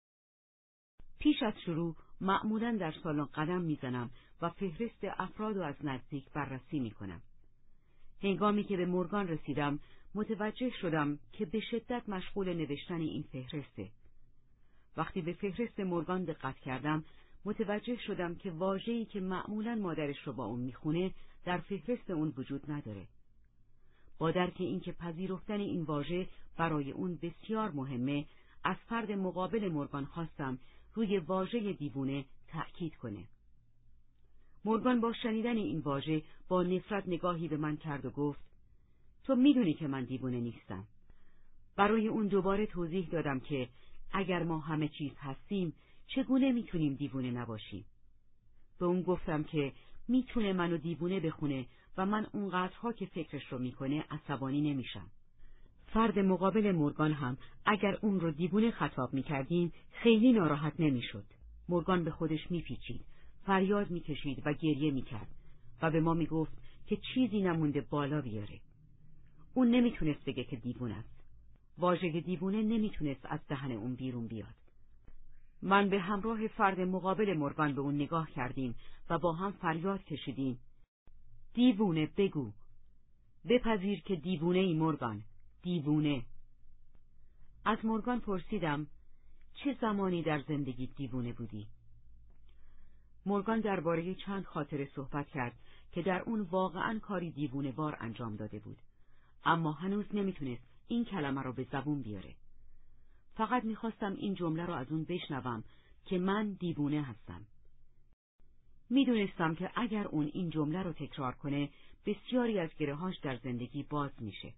پیش از شروع معمولاً در سالن قدم میزنم و فهرست افراد رو از نزدیک بررسی میکنم. هنگامی که به مورگان رسیدم متوجه شدم که به شدت مشغول نوشتن این فهرسته. وقتی به فهرست مورگان دقت کردم متوجه شدم که واژه‌ای که معمولاً مادرش رو با اون میخونه در فهرست اون وجود نداره. با درک این که پذیرفتن این واژه برای اون بسیار مهمه، از فرد مقابل مورگان خواستم روی واژه دیوونه تأکید کنه. مورگان با شنیدن این واژه با نفرت نگاهی به من کرد و گفت تو میدونی که من دیوونه نیستم. برای اون دوباره توضیح دادم که اگر ما همه چیز هستیم چگونه میتونیم دیوونه نباشیم. به اون گفتم که میتونه منو دیوونه بخونه و من اونقدرها که فکرش رو میکنه عصبانی نمیشم. فرد مقابل مورگان هم اگر اون رو دیوونه خطاب میکردیم خیلی ناراحت نمیشد. مورگان به خودش میپیچید، فریاد میکشید و گریه میکرد و به ما میگفت که چیزی نمونده بالا بیاره. اون نمیتونست بگه که دیوونه است. واژه دیوونه نمیتونست از دهن اون بیرون بیاد. من به همراه فرد مقابل مورگان به اون نگاه کردیم و با هم فریاد کشیدیم دیوونه بگو، بپذیر که دیوونه ای مورگان، دیوونه. از مورگان پرسیدم چه زمانی در زندگی دیوونه بودی؟ مورگان درباره چند خاطره صحبت کرد که در اون واقعاً کاری دیوونه وار انجام داده بود، اما هنوز نمیتونست این کلمه رو به زبون بیاره. فقط میخواستم این جمله رو از اون بشنوم که من دیوونه هستم. میدونستم که اگر اون این جمله رو تکرار کنه بسیاری از گره‌هاش در زندگی باز میشه.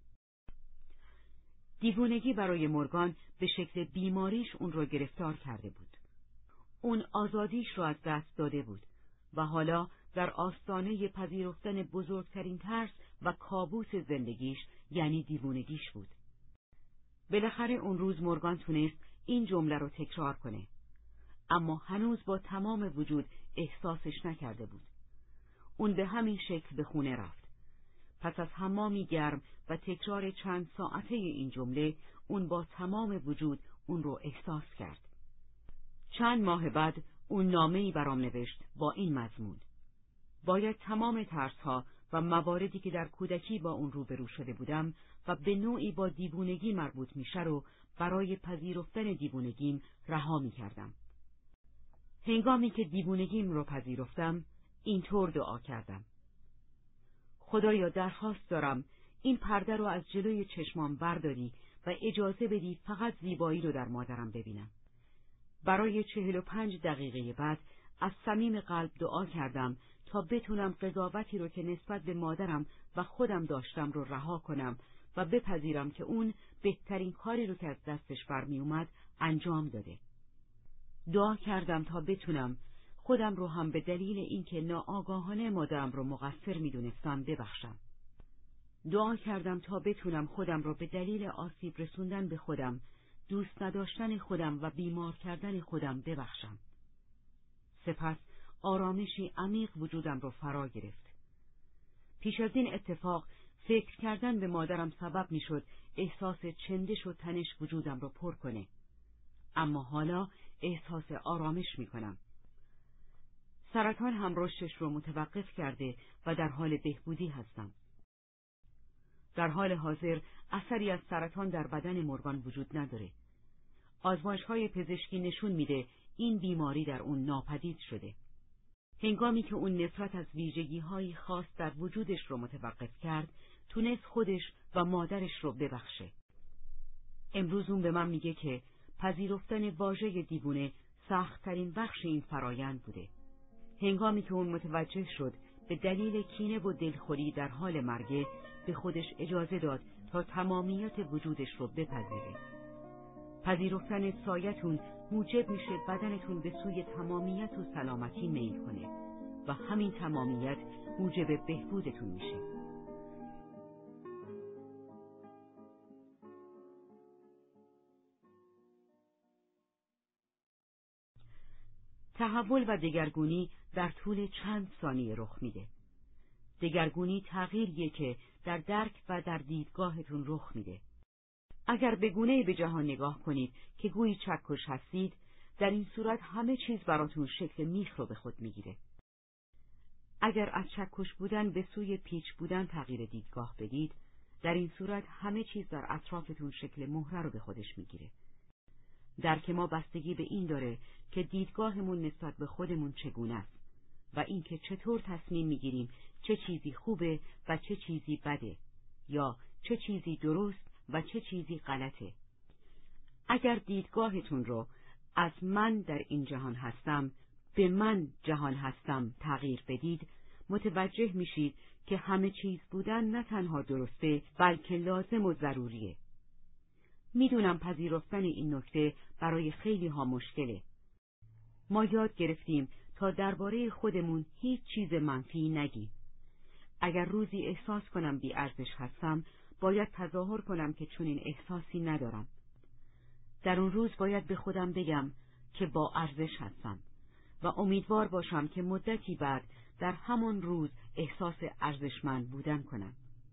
دیوونگی برای مورگان به شکل بیماریش اون رو گرفتار کرده بود. اون آزادیش رو از دست داده بود و حالا در آستانه پذیرفتن بزرگترین ترس و کابوس زندگیش یعنی دیوونگیش بود. بالاخره اون روز مورگان تونست این جمله رو تکرار کنه، اما هنوز با تمام وجود احساسش نکرده بود. اون به همین شکل به خونه رفت. پس از حمامی گرم و تکرار چند ساعته این جمله، اون با تمام وجود اون رو احساس کرد. چند ماه بعد اون نامه‌ای برام نوشت با این مضمون: باید تمام ترس‌ها و مواردی که در کودکی با اون روبرو شده بودم و به نوعی با دیوونگی مربوط میشه رو برای پذیرفتن دیوونگیم رها می‌کردم. هنگامی که دیوونگیم رو پذیرفتم، اینطور دعا کردم: خدایا درخواست دارم این پرده رو از جلوی چشمام برداری و اجازه بدی فقط زیبایی رو در مادرم ببینم. برای چهل و پنج دقیقه بعد از صمیم قلب دعا کردم تا بتونم قضاوتی رو که نسبت به مادرم و خودم داشتم رو رها کنم و بپذیرم که اون بهترین کاری رو که از دستش برمی اومد انجام داده. دعا کردم تا بتونم خودم رو هم به دلیل اینکه ناآگاهانه مادرم رو مقصر میدونستم ببخشم. دعا کردم تا بتونم خودم رو به دلیل آسیب رسوندن به خودم، دوست نداشتن خودم و بیمار کردن خودم ببخشم. سپس آرامشی عمیق وجودم رو فرا گرفت. پیش از این اتفاق فکر کردن به مادرم سبب میشد احساس چندش و تنش وجودم رو پر کنه. اما حالا احساس آرامش میکنم. سرطان هم رشدش رو متوقف کرده و در حال بهبودی هستم. در حال حاضر اثری از سرطان در بدن مورگان وجود نداره. آزمایش‌های پزشکی نشون میده این بیماری در اون ناپدید شده. هنگامی که اون نفرت از ویژگی‌های خاص در وجودش رو متوقف کرد، تونست خودش و مادرش رو ببخشه. امروز اون به من میگه که پذیرفتن واژه دیوونه سخت‌ترین بخش این فرایند بوده. هنگامی که اون متوجه شد به دلیل کینه و دلخوری در حال مرگ، به خودش اجازه داد تا تمامیت وجودش رو بپذیره. پذیرفتن سایتون موجب میشه بدنتون به سوی تمامیت و سلامتی میل کنه و همین تمامیت موجب بهبودتون میشه. تحول و دگرگونی در طول چند ثانیه رخ میده. دگرگونی تغییریه که در درک و در دیدگاهتون رخ میده. اگر به گونه‌ای به جهان نگاه کنید که گویی چکش هستید، در این صورت همه چیز براتون شکل میخ رو به خود میگیره. اگر از چکش بودن به سوی پیچ بودن تغییر دیدگاه بدید، در این صورت همه چیز در اطرافتون شکل مهره رو به خودش میگیره. درک ما بستگی به این داره که دیدگاهمون نسبت به خودمون چگونه است و اینکه چطور تصمیم میگیریم چه چیزی خوبه و چه چیزی بده، یا چه چیزی درست و چه چیزی غلطه. اگر دیدگاهتون رو از من در این جهان هستم به من جهان هستم تغییر بدید، متوجه میشید که همه چیز بودن نه تنها درسته بلکه لازم و ضروریه. میدونم پذیرفتن این نکته برای خیلی ها مشکله. ما یاد گرفتیم تا درباره خودمون هیچ چیز منفی نگیم. اگر روزی احساس کنم بی ارزش هستم، باید تظاهر کنم که چنین احساسی ندارم. در اون روز باید به خودم بگم که با ارزش هستم و امیدوار باشم که مدتی بعد در همان روز احساس ارزشمند بودن کنم.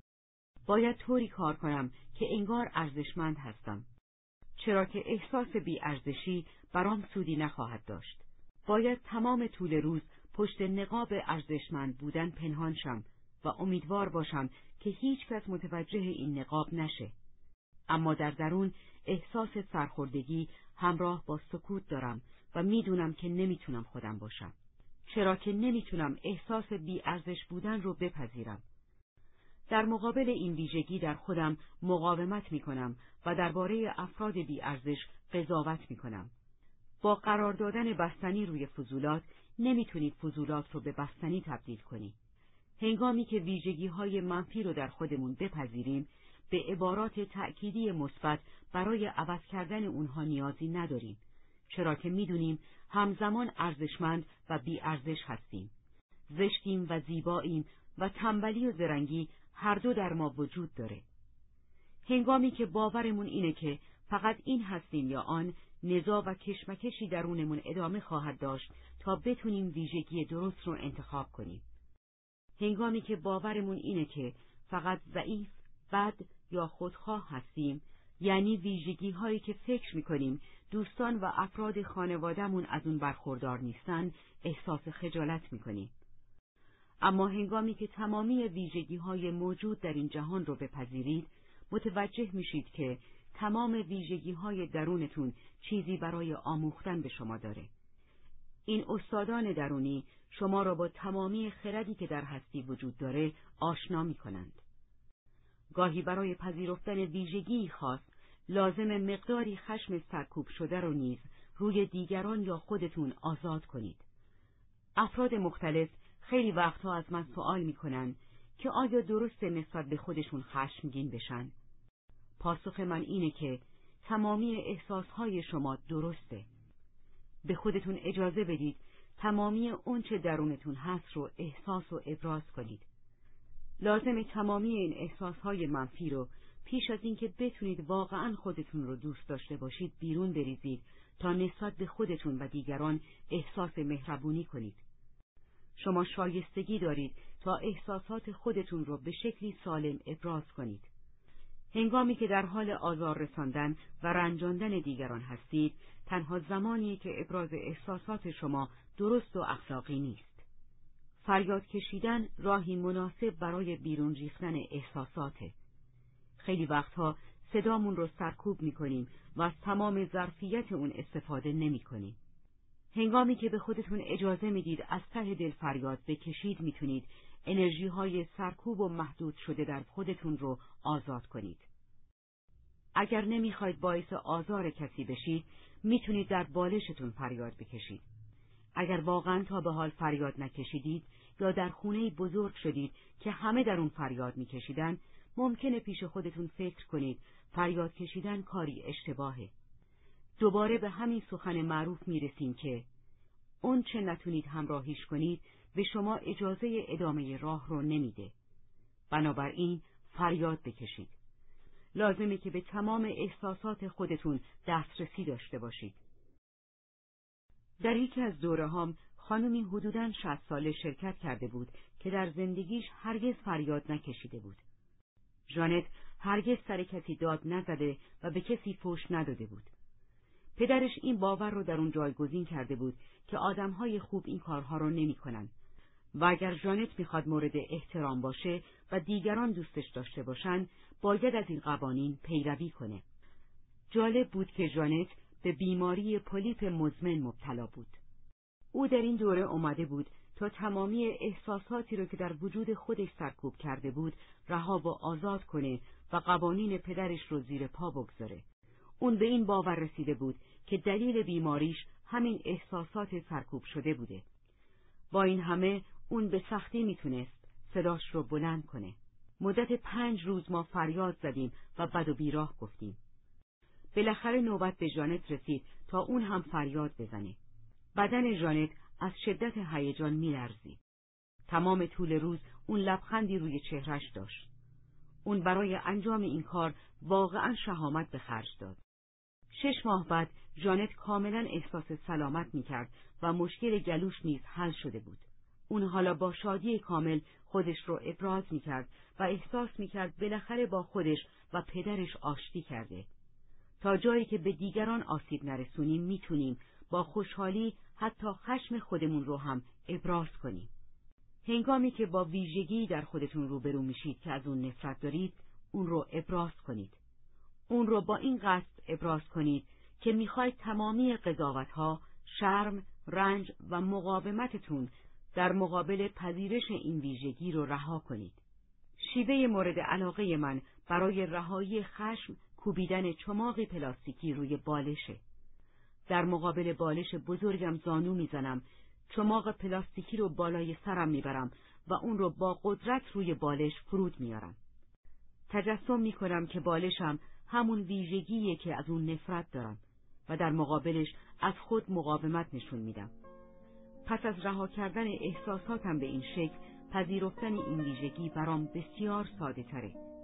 باید طوری کار کنم که انگار ارزشمند هستم، چرا که احساس بی ارزشی برام سودی نخواهد داشت. باید تمام طول روز پشت نقاب ارزشمند بودن پنهان شم و امیدوار باشم که هیچ کس متوجه این نقاب نشه. اما در درون احساس سرخوردگی همراه با سکوت دارم و میدونم که نمیتونم خودم باشم، چرا که نمیتونم احساس بی ارزش بودن رو بپذیرم. در مقابل این ویژگی در خودم مقاومت میکنم و درباره افراد بی ارزش قضاوت میکنم. با قرار دادن بستنی روی فضولات نمیتونید فضولات رو به بستنی تبدیل کنید. هنگامی که ویژگی‌های منفی رو در خودمون بپذیریم، به عبارات تأکیدی مثبت برای عوض کردن اونها نیازی نداریم، چرا که میدونیم همزمان ارزشمند و بی ارزش هستیم. زشتیم و زیباییم و تنبلی و زرنگی هر دو در ما وجود داره. هنگامی که باورمون اینه که فقط این هستیم یا آن، نزاع و کشمکشی درونمون ادامه خواهد داشت تا بتونیم ویژگی درست رو انتخاب کنیم. هنگامی که باورمون اینه که فقط ضعیف، بد یا خودخواه هستیم، یعنی ویژگی هایی که فکر میکنیم دوستان و افراد خانوادهمون از اون برخوردار نیستن، احساس خجالت میکنیم. اما هنگامی که تمامی ویژگی های موجود در این جهان رو بپذیرید، متوجه میشید که تمام ویژگی های درونتون چیزی برای آموختن به شما داره. این استادان درونی شما را با تمامی خردی که در هستی وجود داره آشنا میکنند. گاهی برای پذیرفتن ویژگی خاص لازم مقداری خشم سرکوب شده رو نیز روی دیگران یا خودتون آزاد کنید. افراد مختلف خیلی وقتها از من سوال میکنن که آیا درسته نسبت به خودشون خشمگین بشن؟ پاسخ من اینه که تمامی احساسهای شما درسته. به خودتون اجازه بدید تمامی اونچه درونتون هست رو احساس و ابراز کنید. لازم تمامی این احساسهای منفی رو پیش از اینکه بتونید واقعاً خودتون رو دوست داشته باشید بیرون بریزید تا نسبت به خودتون و دیگران احساس مهربونی کنید. شما شایستگی دارید تا احساسات خودتون رو به شکلی سالم ابراز کنید. هنگامی که در حال آزار رساندن و رنجاندن دیگران هستید، تنها زمانی که ابراز احساسات شما درست و اخلاقی نیست. فریاد کشیدن راهی مناسب برای بیرون ریختن احساساته. خیلی وقتها صدامون رو سرکوب می‌کنیم و از تمام ظرفیت اون استفاده نمی‌کنیم. هنگامی که به خودتون اجازه میدید از ته دل فریاد بکشید، میتونید انرژی های سرکوب و محدود شده در خودتون رو آزاد کنید. اگر نمیخواید باعث آزار کسی بشید، میتونید در بالشتون فریاد بکشید. اگر واقعا تا به حال فریاد نکشیدید یا در خونه بزرگ شدید که همه در اون فریاد میکشیدن، ممکنه پیش خودتون فکر کنید فریاد کشیدن کاری اشتباهه. دوباره به همین سخن معروف میرسیم که اون چه نتونید همراهیش کنید به شما اجازه ادامه راه رو نمیده. بنابراین فریاد بکشید. لازمه که به تمام احساسات خودتون دسترسی داشته باشید. در یکی از دوره‌هام خانمی حدوداً شصت ساله شرکت کرده بود که در زندگیش هرگز فریاد نکشیده بود. ژانت هرگز سر کسی داد نزده و به کسی فحش نداده بود. پدرش این باور رو در اون جایگزین کرده بود که آدم‌های خوب این کارها رو نمی‌کنن و اگر ژانت می‌خواد مورد احترام باشه و دیگران دوستش داشته باشن، باید از این قوانین پیروی کنه. جالب بود که ژانت به بیماری پولیپ مزمن مبتلا بود. او در این دوره اومده بود تا تمامی احساساتی رو که در وجود خودش سرکوب کرده بود رها و آزاد کنه و قوانین پدرش رو زیر پا بگذاره. اون به این باور رسیده بود که دلیل بیماریش همین احساسات سرکوب شده بوده. با این همه اون به سختی میتونست صداش رو بلند کنه. مدت پنج روز ما فریاد زدیم و بد و بیراه گفتیم. بالاخره نوبت به ژانت رسید تا اون هم فریاد بزنه. بدن ژانت از شدت هیجان میلرزید. تمام طول روز اون لبخندی روی چهرش داشت. اون برای انجام این کار واقعا شهامت به خرج داد. شش ماه بعد ژانت کاملا احساس سلامت میکرد و مشکل گلوش نیز حل شده بود. اون حالا با شادی کامل خودش رو ابراز میکرد و احساس میکرد بالاخره با خودش و پدرش آشتی کرده. تا جایی که به دیگران آسیب نرسونیم میتونیم با خوشحالی حتی خشم خودمون رو هم ابراز کنیم. هنگامی که با ویژگی در خودتون روبرو میشید که از اون نفرت دارید، اون رو ابراز کنید. اون رو با این قصد ابراز کنید که میخواید تمامی قضاوت‌ها، شرم، رنج و مقاومتتون در مقابل پذیرش این ویژگی رو رها کنید. شیوه مورد علاقه من برای رهایی خشم کوبیدن چماق پلاستیکی روی بالشه. در مقابل بالش بزرگم زانو میزنم، چماق پلاستیکی رو بالای سرم میبرم و اون رو با قدرت روی بالش فرود میارم. تجسم میکنم که بالشم همون ویژگیه که از اون نفرت دارم و در مقابلش از خود مقاومت نشون میدم. پس از رها کردن احساساتم به این شکل، پذیرفتن این ویژگی برام بسیار ساده تره.